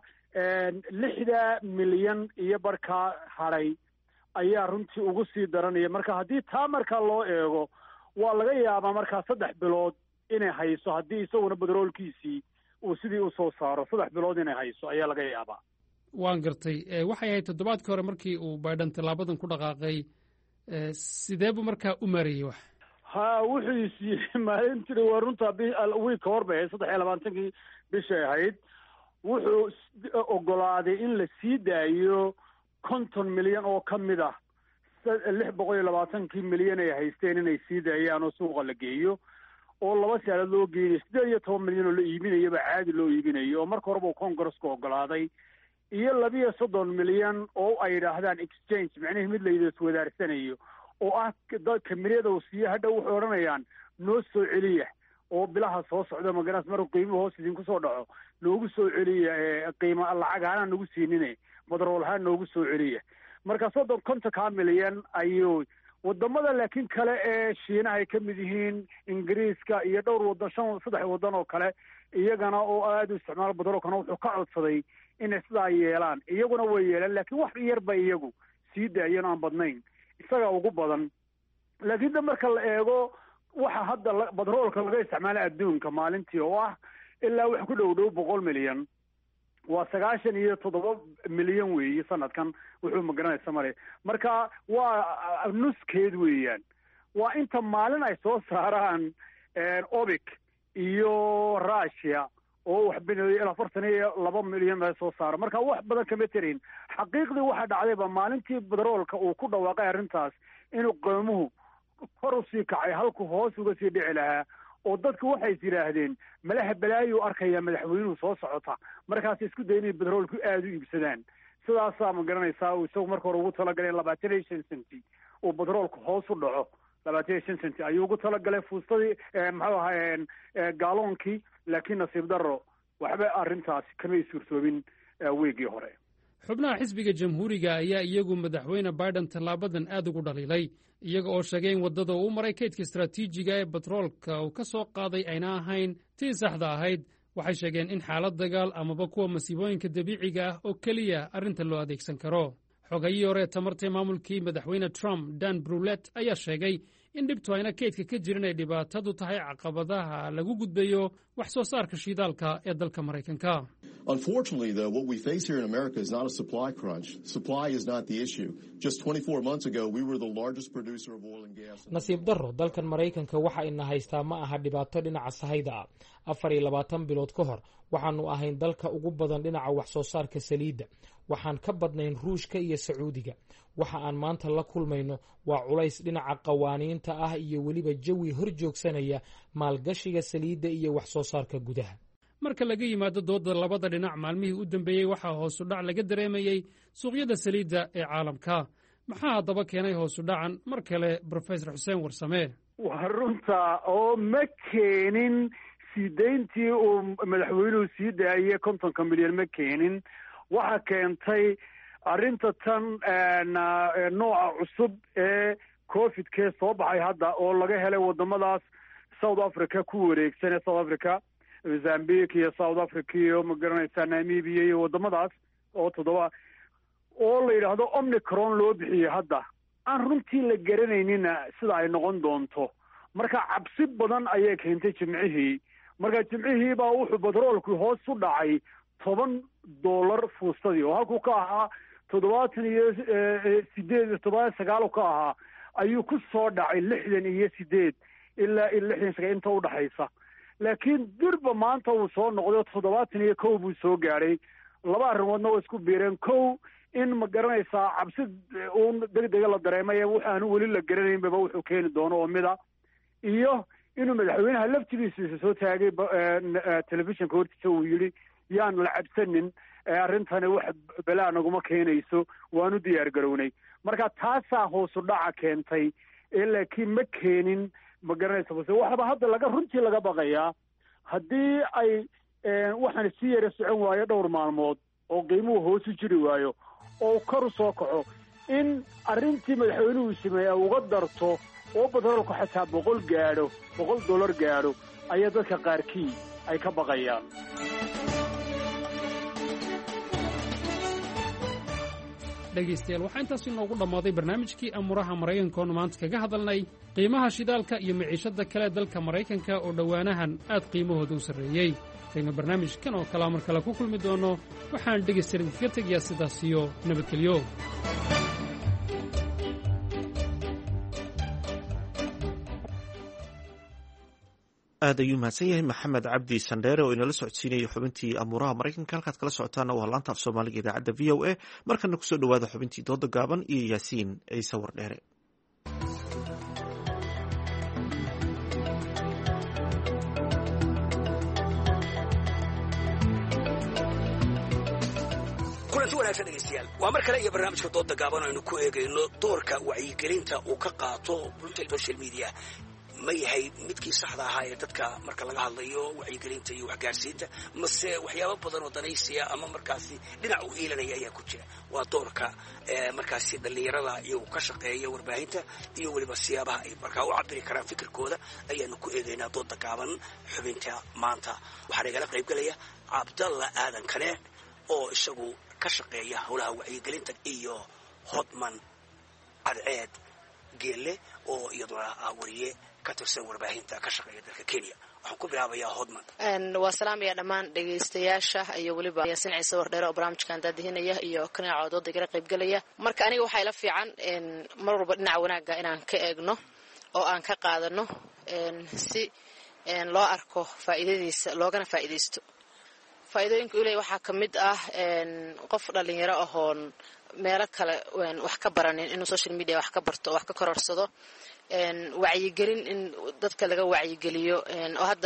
6 milyan iyo barkaa hadhay ayaa runtii ugu sii daranaya. marka haddii taa markaa loo eego waa laga yaabaa markaa 3 bilood inay hayso, haddii isaguna bedroolkiisii uu sidii u soo saaro 3 bilood inay hayso ayaa laga yaabaa. waan gartay. waxay ahayd toddobaadkii hore markii uu Biden tallaabadan ku dhaqaaqay, sidee buu markaa u maareeyey wax? wuxuu isiiyey maalintii waa runtaa wiil ka hor bay 23 bishay ahayd. wuxuu ogolaaday in la sii daayo 50 milyan oo ka mid ah 620 milyan ay haysteen inay sii daayaan oo suuqa la geeyo, oo 2 saalad loo geeyay 18 milyan oo la iibinayo ba caadi loo iibinayo, oo marka horeba Congress-ku ogolaaday, iyo 32 milyan oo ay yidhaahdaan exchange, macnaheedu mid la iswadaarsanayo oo ah dadka miliyada uu siiyo hadha wuxuu odhanayaan noo soo celiya oo bilaha soo socda magaras markuu qiimuhu hoos idinku soo dhaco noogu soo celiya qiimo lacag ahaan nagu siinine badrool ahaan noogu soo celiya. marka 50 milyan ayuu wadamada laakiin kale ee Shiinaha ay ka mid yihiin Ingiriiska iyo dhowr wadan 3 wadan oo kale iyagana oo aad u isticmaal badroolkana wuxuu ka codsaday inay sidaa yeelaan. iyaguna way yeelaan laakiin wax yar ba iyagu sii daayeen aan badnayn, isaga ugu badan. laakiin marka la eego waxa hadda badroolka laga isticmaalay adduunka maalintii oo ah ilaa wax ku dhow 100 milyan, waa 97 milyan weeye sanadkan wuxuu magaranaysa mare. marka waa nuskeed weeyaan, waa inta maalin ay soo saaraan OPEC iyo Russia oo wax binayo 42 milyan ay soo saaro. marka wax badan kama tirin. xaqiiqdii waxa dhacdayba maalintii badroolka uu ku dhawaaqay arrintaas inuu qiimuhu kor u sii kacay halku hoos uga sii dhici lahaa, oo dadku waxay yiraahdeen malaha balaayo arkaya madaxweynuhu soo socota, markaas isku daynay badroolku aad u iibsadaan. sidaasaa ma garanaysaa uu isagu marka hore ugu talagalay 25 senti oo badroolku hoos u dhaco. 25 senti ayuu ugu talagalay fuustadii maxuu ahaayeen gaaloonkii, laakiin nasiib darro waxba arrintaasi kama suurtoobin weegii hore. xubnaha xisbiga jamhuuriga ayaa iyagu madaxweyne Biden tallaabadan aad ugu dhaliilay, iyaga oo sheegay in waddada uu maray kaydka istaraatiijiga ee batroolka uu ka soo qaaday ayna ahayn tii saxda ahayd. waxay sheegeen in xaalad dagaal amaba kuwa masiibooyinka dabiiciga ah oo keliya arrinta loo adeegsan karo. xogayii hore tamartay maamulkii madaxweyne Trump Dan Brulet ayaa sheegay in dhibtu ayna kaydka ka jirin ay dhibaatadu tahay caqabadaha lagu gudbayo wax soo saarka shidaalka ee dalka Maraykanka. Unfortunately, though, what we face here in America is not a supply crunch. Supply is not the issue. Just 24 months ago, we were the largest producer of oil and gas. nasiib darro dalkan Maraykanka waxa ina haystaa ma aha dhibaato dhinaca sahayda ah. 24 bilood ka hor waxaanu ahayn dalka ugu badan dhinaca wax soo saarka saliidda. waxaan ka badnayn Ruushka iyo Sacuudiga. waxa aan maanta la kulmayno waa culays dhinaca qawaaniinta ah iyo weliba jawi horjoogsanaya maalgashiga saliidda iyo wax soo saarka gudaha. marka laga yimaado dooda labada dhinac maalmihii u dambeeyey waxaa hoosu dhac laga dareemayey suuqyada saliidda ee caalamka. maxaa haddaba keenay hoosu dhacan? mar kale Professor Xuseen Warsame. waa runta oo ma keenin sii dayntii uu madaxweynuhu sii daayay 50 milyan ma keenin. waxa keentay arrinta tan nooca cusub ee COVID-ka soo baxay hadda oo laga helay wadamadaas South Africa ku wareegsan ee South Africa, Mozambique iyo South Africa iyo ma garanaysaa Namibia iyo wadamadaas oo 7 oo la yidhaahdo Omicron loo bixiyey hadda aan runtii la garanaynin sida ay noqon doonto. marka cabsi badan ayay keentay jimcihii. marka jimcihii baa wuxuu badroolku hoos u dhacay $10 fuustadii oo halkuu ka ahaa 78 ka ahaa ayuu ku soo dhacay 68 ilaa 69 inta u dhaxaysa. laakiin durba maanta uu soo noqday 71 buu soo gaaray. laba arrimoodna waa isku biireen. kow in ma garanaysaa cabsi uun degdega la dareemay waxaanu weli la garanaynba wuxuu keeni doono oo mida, iyo inuu madaxweynaha laftigiisa soo taagay telefishinka hortiisa uu yidhi yaan la cabsanin, arrintani wax balaa naguma keenayso, waanu diyaar garownay. marka taasaa hoosu dhaca keentay laakiin ma keenin ma garanaysa. waxba hadda runtii laga baqayaa haddii ay waxaan sii yara socon waayo dhowr maalmood oo qiimuhu hoos u jiri waayo oo kor u soo kaco in arrintii madaxweynuhu sameeyay uga darto oo batroolku xataa $100 gaadho ayaa dadka qaarkii ay ka baqayaan. dhegaystayaal waxaa intaas inoogu dhammaaday barnaamijkii amuuraha maraykanka oonu maanta kaga hadalnay qiimaha shidaalka iyo maciishadda kale dalka maraykanka oo dhowaanahan aad qiimahooda u sarreeyey. kaynu barnaamijkan oo kalea mar kale ku kulmi doonno waxaan dhegaystayaal idinkaga tegayaa sidaas iyo nabadgelyo. aad ayuu mahadsan yahay maxamed cabdi sandheere oo inala socodsiinayay xubintii amuuraha maraykanka. halkaad kala socotaana waa laanta af soomaaliga idaacadda v o a. markana kusoo dhowaada xubintii dooda gaaban iyo yaasiin ciise wardheere. kulanti wanaagsan dhegaystayaal, waa mar kale iyo barnaamijka dooda gaaban aynu ku eegayno doorka wacyigelinta uu ka qaato social media ma yahay midkii saxda ahaa ee dadka marka laga hadlayo wacyigelinta iyo waxgaarsiinta, mase waxyaabo badan oo danaysiya ama markaasi dhinac u iilanaya ayaa ku jira. waa doorka markaasi dhallinyarada iyagu ka shaqeeya warbaahinta iyo weliba siyaabaha ay markaa u cabiri karaan fikirkooda ayaanu ku eegaynaa dooda gaaban xubinta maanta. waxaa nagala qaybgelaya cabdalla aadan kane oo isagu ka shaqeeya howlaha wacyigelinta iyo hodman cadceed geelle oo iyaduna wariye ka tirsan warbaahinta ka shaqeeya dalka Kenya. waxaan ku bilaabayaa hodman. waa salaamaya dhammaan dhegaystayaasha iyo weliba yaasiin ciise wardheere oo barnaamijkan daadihinaya iyo kanaaca dooda igala qaybgelaya. marka aniga waxaa ila fiican mar walba dhinaca wanaagga inaan ka eegno oo aan ka qaadano si loo arko faa'iidadiisa loogana faa'iidaysto. faa'iidooyinka uu leeyahay waxaa ka mid ah qof dhalinyaro ahoon meelo kale wax ka baranin inuu social media wax ka barto oo wax ka kororsado, wacyigelin in dadka laga wacyigeliyo. oo hadda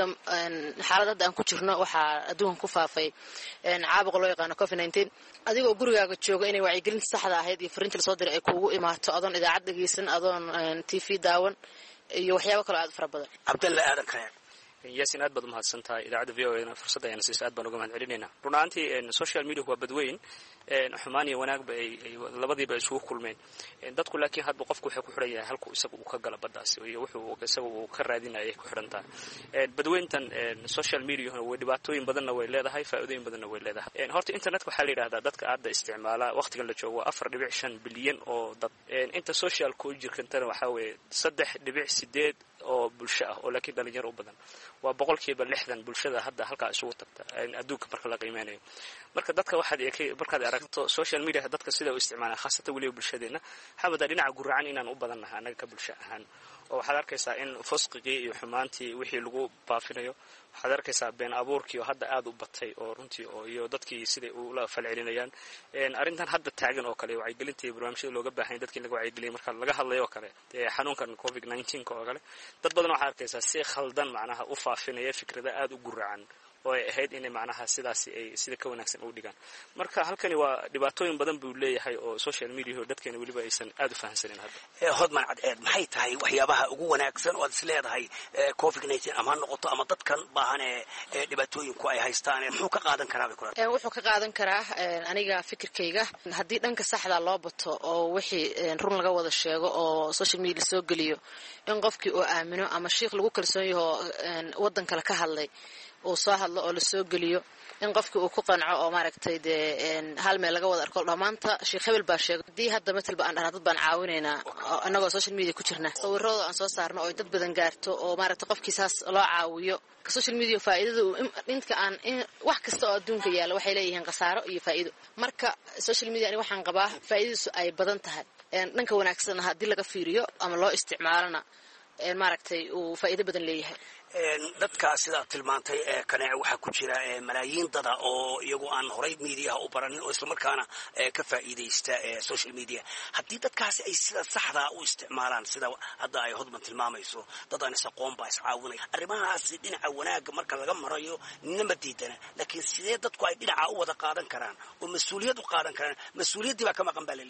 xaalad hadda aan ku jirno waxaa adduunka ku faafay caabuqa loo yaqaano COVID-19. adigoo gurigaaga jooga inay wacyigelinta saxda ahayd iyo fariinta lasoo diray ay kuugu imaato adoon idaacad dhegaysan, adoon TV daawan iyo waxyaabo kaloo aad u fara badan. cabdalla aadan kane. yaasin aad baad u mahadsan tahay idaacadda v o a fursadda ayaan siisa aad baan uga mahad celinaynaa. run ahaantii social media waa badweyn, xumaan iyo wanaagba ay labadiiba isugu kulmeen. dadku laakiin hadba qofku waxay ku xidhan yahay halku isaga uu ka gala baddaas iyo wuxuu isaga uu ka raadinaya ku xidhan tahay. badweyntan social media way dhibaatooyin badanna way leedahay, faa'iidooyin badanna way leedahay. horta internetka waxaa la yidhahdaa dadka aadda isticmaala waqtigan la joogo 4.5 bilyan oo dad. inta social ku jirkantana waxaa weeye 3.8 oo bulsho ah oo laakiin dhalinyaro u badan. waa 60% bulshada hadda halkaa isugu tagta adduunka marka la qiimeynayo. marka dadka markaad aragto social media dadka sida u isticmaalaan khaasatan weliba bulshadeena xabada dhinaca guracan inaan u badannahay annaga ka bulsho ahaan. oo waxaad arkaysaa in fusqigii iyo xumaantii wixii lagu baafinayo, waxaad arkaysaa been abuurkii oo hadda aad u batay oo runtii iyo dadkii siday ula falcelinayaan. arrintan hadda taagan oo kale wacyigelinta iyo barnaamijyada looga baahan yahay dadkii laga wacyigeliyay marka laga hadlayo oo kale xanuunkan COVID-19 oo kale dad badan waxaad arkaysaa si khaldan macnaha u faafinaya fikrada aad u guracan oo ay ahayd inay macnaha sidaasi ay sida ka wanaagsan u dhigaan. marka halkani waa dhibaatooyin badan buu leeyahay oo social media dadkeena weliba aysan aad u fahansanin hadda. hodman cadceed, maxay tahay waxyaabaha ugu wanaagsan oo aad is leedahay COVID-19 ama noqoto ama dadkan baahan ee dhibaatooyinku ay haystaan muxuu ka qaadan karaa? wuxuu ka qaadan karaa aniga fikirkayga haddii dhanka saxda loo bato oo wixii run laga wada sheego oo social media soo geliyo in qofkii uu aamino ama sheekh lagu kalsoon yahay oo waddan kale ka hadlay oo soo hadlo oo la soo geliyo in qofkii uu ku qanco oo maaragtay hal meel laga wada arko dhamaanta sheekh hebel baa sheegay. haddii hadda matalba aan dhahna dad baan caawinaynaa annagoo social media ku jirna sawirrooda aan soo saarno oo dad badan gaarto oo maaragtay qofkii saas loo caawiyo. social media faa'iidadu inta aan wax kasta oo adduunka yaala waxay leeyihiin khasaaro iyo faa'iido. marka social media ani waxaan qabaa faa'iidadiisu ay badan tahay. dhanka wanaagsan haddii laga fiiriyo ama loo isticmaalana maaragtay uu faa'iido badan leeyahay. dadka sidaa tilmaantay kaneece waxaa ku jira malaayiin dada oo iyagu aan horay mediaha u baranin oo islamarkaana ka faa'iidaysta social media. haddii dadkaasi ay sida saxdaa u isticmaalaan sida hadda ay hodman tilmaamayso, dad aan is-aqoon baa iscaawinaya. arrimahaasi dhinaca wanaagga marka laga marayo nama diidana, laakiin sidee dadku ay dhinaca u wada qaadan karaan oo mas-uuliyad u qaadan karaan? mas-uuliyaddii baa ka maqan baa la leeyahay.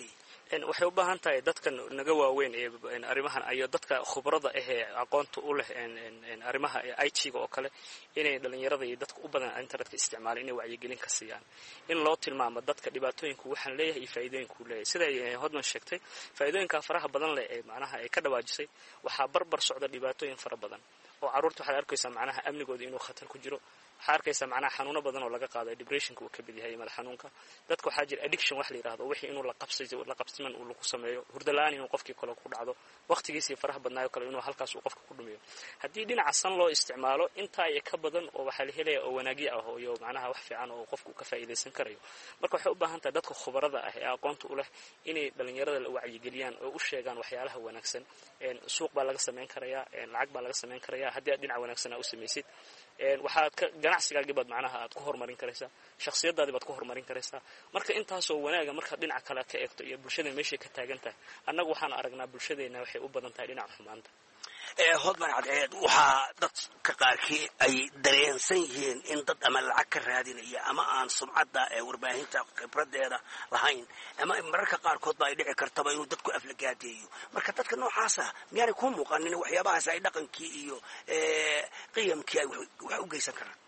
waxay u baahan tahay dadkan naga waaweyn ee arrimahan iyo dadka khubarada ahee aqoonta u leh arrimaha IT-ga oo kale inay dhalinyarada iyo dadka u badan internetka isticmaalaan inay wacyigelin ka siiyaan in loo tilmaamo dadka dhibaatooyinku waxaan leeyahay iyo faa'iidooyinku leeyahay sida Hodman sheegtay faa'iidooyinka faraha badan leh ee macnaha ay ka dhawaajisay waxaa barbar socda dhibaatooyin fara badan oo carruurta waxaad arkaysaa macnaha amnigooda inuu khatar ku jiro waxaa arkaysaa macnaha xanuuno badan oo laga qaado depressionka uu ka mid yahay madax xanuunka dadka waxaa jira addiction wax la yiraahdo wixii inuu la qabsiman uu lagu sameeyo hurdo la'aan inuu qofkii kale ku dhacdo waqtigiisa faraha badnaayo kale inuu halkaas uu qofka ku dhumiyo haddii dhinaca san loo isticmaalo inta ay ka badan oo waxa la helaya oo wanaagii ah oo macnaha wax fiican oo qofku ka faa'iideysan karayo marka waxay u baahan tahay dadka khubarada ah ee aqoonta u leh inay dhalinyarada la wacyigeliyaan oo u sheegaan waxyaalaha wanaagsan suuq baa laga sameyn karayaa lacag baa laga sameyn karayaa haddii aad dhinaca wanaagsan u samaysid waxaad ganacsigaaga baad macnaha aad ku horumarin karaysaa shakhsiyadaadii baad ku horumarin karaysaa marka intaasoo wanaaga markaad dhinaca kale ka eegto iyo bulshada meeshay ka taagan tahay annagu waxaan aragnaa bulshadeena waxay u badan tahay dhinaca xumaanta Hodman cadceed waxaa dadka qaarkii ay dareensan yihiin in dad ama lacag ka raadinaya ama aan sumcadda warbaahinta khibradeeda lahayn ama mararka qaarkood ba ay dhici kartaba inuu dadku aflagaadeeyo marka dadka noocaasa miyaanay ku muuqanin waxyaabahaas ay dhaqankii iyo qiyamkii ay wax u geysan karaan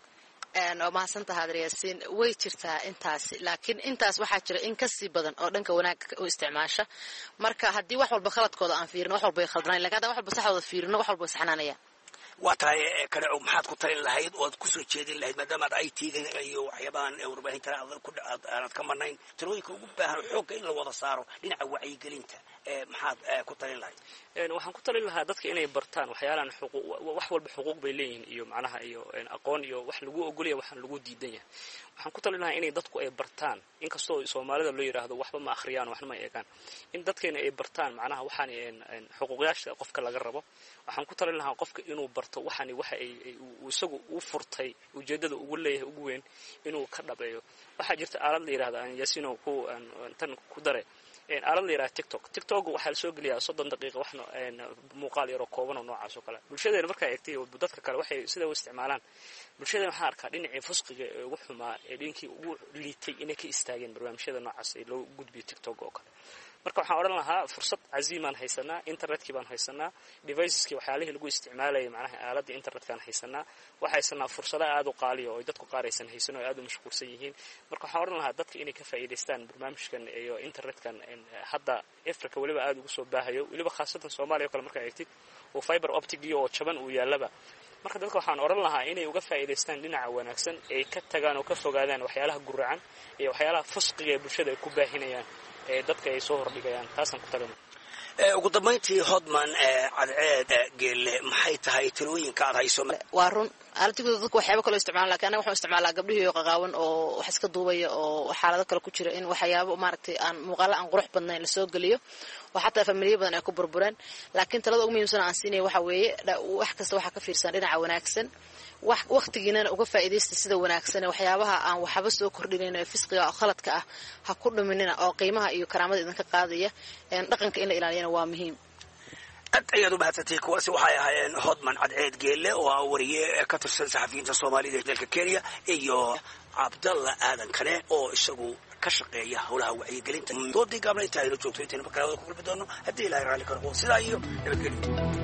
oo mahadsantahay Adriyaasiin way jirtaa intaas laakiin intaas waxaa jira in ka sii badan oo dhanka wanaagga u isticmaasha marka haddii wax walba khaladkooda aan fiirino wax walba ay khaldanayn laakiin wax walba saxooda fiirino wax walba saxnaanaya waa tahay kale maxaad ku talin lahayd oo aad ku soo jeedin lahayd maadaama aad IT-ga iyo waxyaabahan warbaahinta aad ka marnayn talooyinka ugu baahan xoogga in la wada saaro dhinaca wacyigelinta maxaad ku talin lahayd waxaan ku talin lahaa dadka inay bartaan waxyaalahan wax walba xuquuq bay leeyihiin iyo macnaha iyo aqoon iyo wax lagu ogolyahay waxaan lagu diidan yahay waxaan ku talin lahaa inay dadku ay bartaan inkastoo Soomaalida loo yiraahdo waxba ma akhriyaan waxna ma eegaan in dadkeena ay bartaan macnaha waxaan xuquuqyaasha qofka laga rabo waxaan ku talin lahaa qofka inuu barto waxani waxa ay isagu u furtay ujeedada ugu leeyahay ugu weyn inuu ka dhabeeyo waxa jirta aalad la yiraahdo aan Yaasino ku tan ku dare aalad la yiraahdo TikTok waxa la soo geliyaa 30 daqiiqo waxna muuqaal yar oo kooban oo noocaas oo kale bulshadeena marka ay eegtay dadka kale waxay sida u isticmaalaan bulshadeena waxa arkaa dhinacii fusqiga ee ugu xumaa ee dhinkii ugu liitay inay ka istaageen barnaamijyada noocaas ee loo gudbiyo TikTok oo kale marka waxaan oran lahaa fursad caziiman haysanaa internetkii baan haysanaa deviceski waxyaalihii lagu isticmaalayay macnaha aaladda internetkaan haysanaa waxaa haysanaa fursado aad u qaaliyo oo dadku qaaraysan haysan oo aad u mashquulsan yihiin marka waxaan oran lahaa dadka inay ka faa'iideystaan barnaamijkan iyo internetkan hadda Afrika waliba aad ugu soo baahayo waliba khaasatan Soomaaliya kale marka eegtid oo fiber optic oo jaban uu yaalaba marka dadka waxaan oran lahaa inay uga faa'iideystaan dhinaca wanaagsan ay ka tagaan oo ka fogaadaan waxyaalaha guracan iyo waxyaalaha fusqiga ee bulshada ay ku baahinayaan dadka ay soo hordhigayaan taasan ku talin ugu dambeyntii Hodman cadceed geelle maxay tahay talooyinka aad hayso waa run aaladigu dadku waxyaabo kale isticmaalaan laakiin anaga waxaan isticmaalaa gabdhihii oo qaqaawan oo wax iska duubaya oo xaalado kale ku jira in waxyaabo maaragtay aan muuqaal aan qurux badnayn la soo geliyo oo xataa familiyo badan ay ku burbureen laakiin talada ugu muhiimsan aan siinay waxa weeye wax kasta waxa ka fiirsan dhinaca wanaagsan waqtigiina uga faa'iideysta sida wanaagsan waxyaabaha aan waxba soo kordhinayn ee fisqiga oo khaladka ah ha ku dhuminina oo qiimaha iyo karaamada idinka qaadaya dhaqanka in la ilaaliyana waa muhiim aad ayaad u mahadsantahay kuwaasi waxay ahaayeen Hodman cadceed geelle oo wariye ka tirsan saxafiyiinta Soomaalida ee dalka Kenya iyo Cabdalla Aadan Kane oo isagu ka shaqeeya howlaha wacyigelinta doodii gaabna inta aynu joogto inta markaa ku kulmi doono haddii Ilaahay raali ka noqdo sidaa iyo nabadgelyo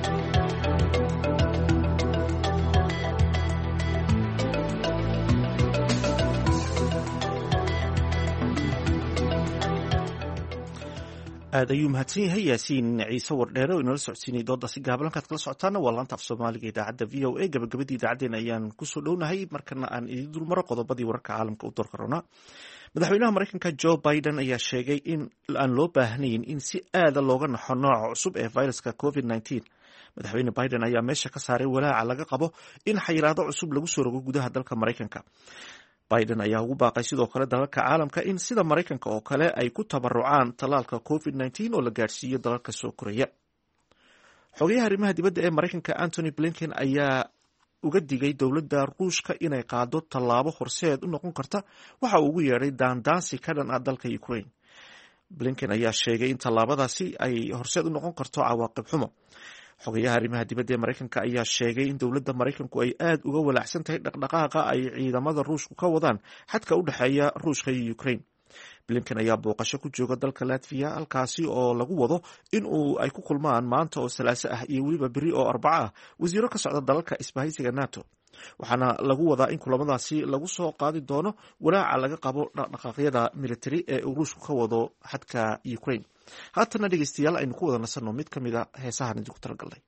aad ayuu mahadsan yahay Yaasiin Ciise Wardheere oo inala socodsiinay doodaasi gaabalankaad kala socotaana waa laanta af Soomaaliga idaacadda VOA gabagabadii idaacaddeenna ayaan kusoo dhownahay markana aan idin dulmaro qodobadii wararka caalamka u door karona madaxweynaha Mareykanka Joe Biden ayaa sheegay in aan loo baahnayn in si aada looga naxo nooca cusub ee fayraska COVID-19 madaxweyne Biden ayaa meesha ka saaray walaaca laga qabo in xayiraado cusub lagu soo rogo gudaha dalka Mareykanka Biden ayaa ugu baaqay sidoo kale dalalka caalamka in sida Mareykanka oo kale ay ku tabarucaan talaalka COVID-19 oo la gaarsiiyo dalalka soo koraya. Xogayaha arrimaha dibadda ee Mareykanka Anthony Blinken ayaa uga digay dowladda Ruushka inay qaado tallaabo horseed u noqon karta waxa uu ugu yeedhay daandaansi ka dhan ah dalka Ukraine. Blinken ayaa sheegay in tallaabadaasi ay horseed u noqon karto cawaaqib xumo. Xogayaha arrimaha dibadda ee Mareykanka ayaa sheegay in dowladda Mareykanku ay aad uga walaacsan tahay dhaqdhaqaaqa ay ciidamada Ruushku ka wadaan xadka u dhexeeya Ruushka iyo Ukraine. blinken ayaa booqasho ku jooga dalka latviya halkaasi oo lagu wado in ay ku kulmaan maanta oo salaaso ah iyo weliba beri oo arbaco ah wasiiro ka socda dalalka isbahaysiga nato waxaana lagu wadaa in kulamadaasi lagu soo qaadi doono walaaca laga qabo dhaqdhaqaaqyada militari ee uu ruushku ka wado xadka ukraine. haatana dhegeystayaal aynu ku wada nasanno mid ka mid a heesahan idinku talagalnay.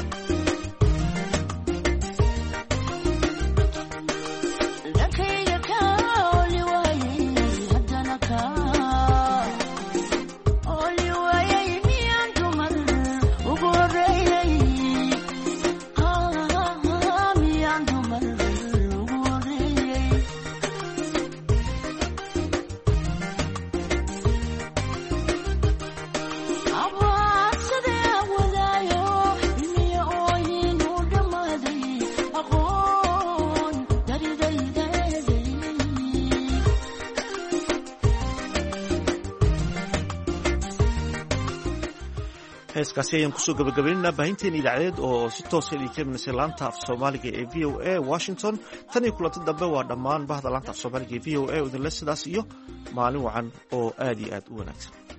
Dhankayga heeskaasi ayaan kusoo gabagabaynaynaa baahinteena idaacadeed oo si toosa idinka imanaysa laanta af soomaaliga ee v o a washington tan iyo kulanti dambe waa dhammaan bahda laanta af soomaaliga ee v o a idinle sidaas iyo maalin wacan oo aad iyo aad u wanaagsan.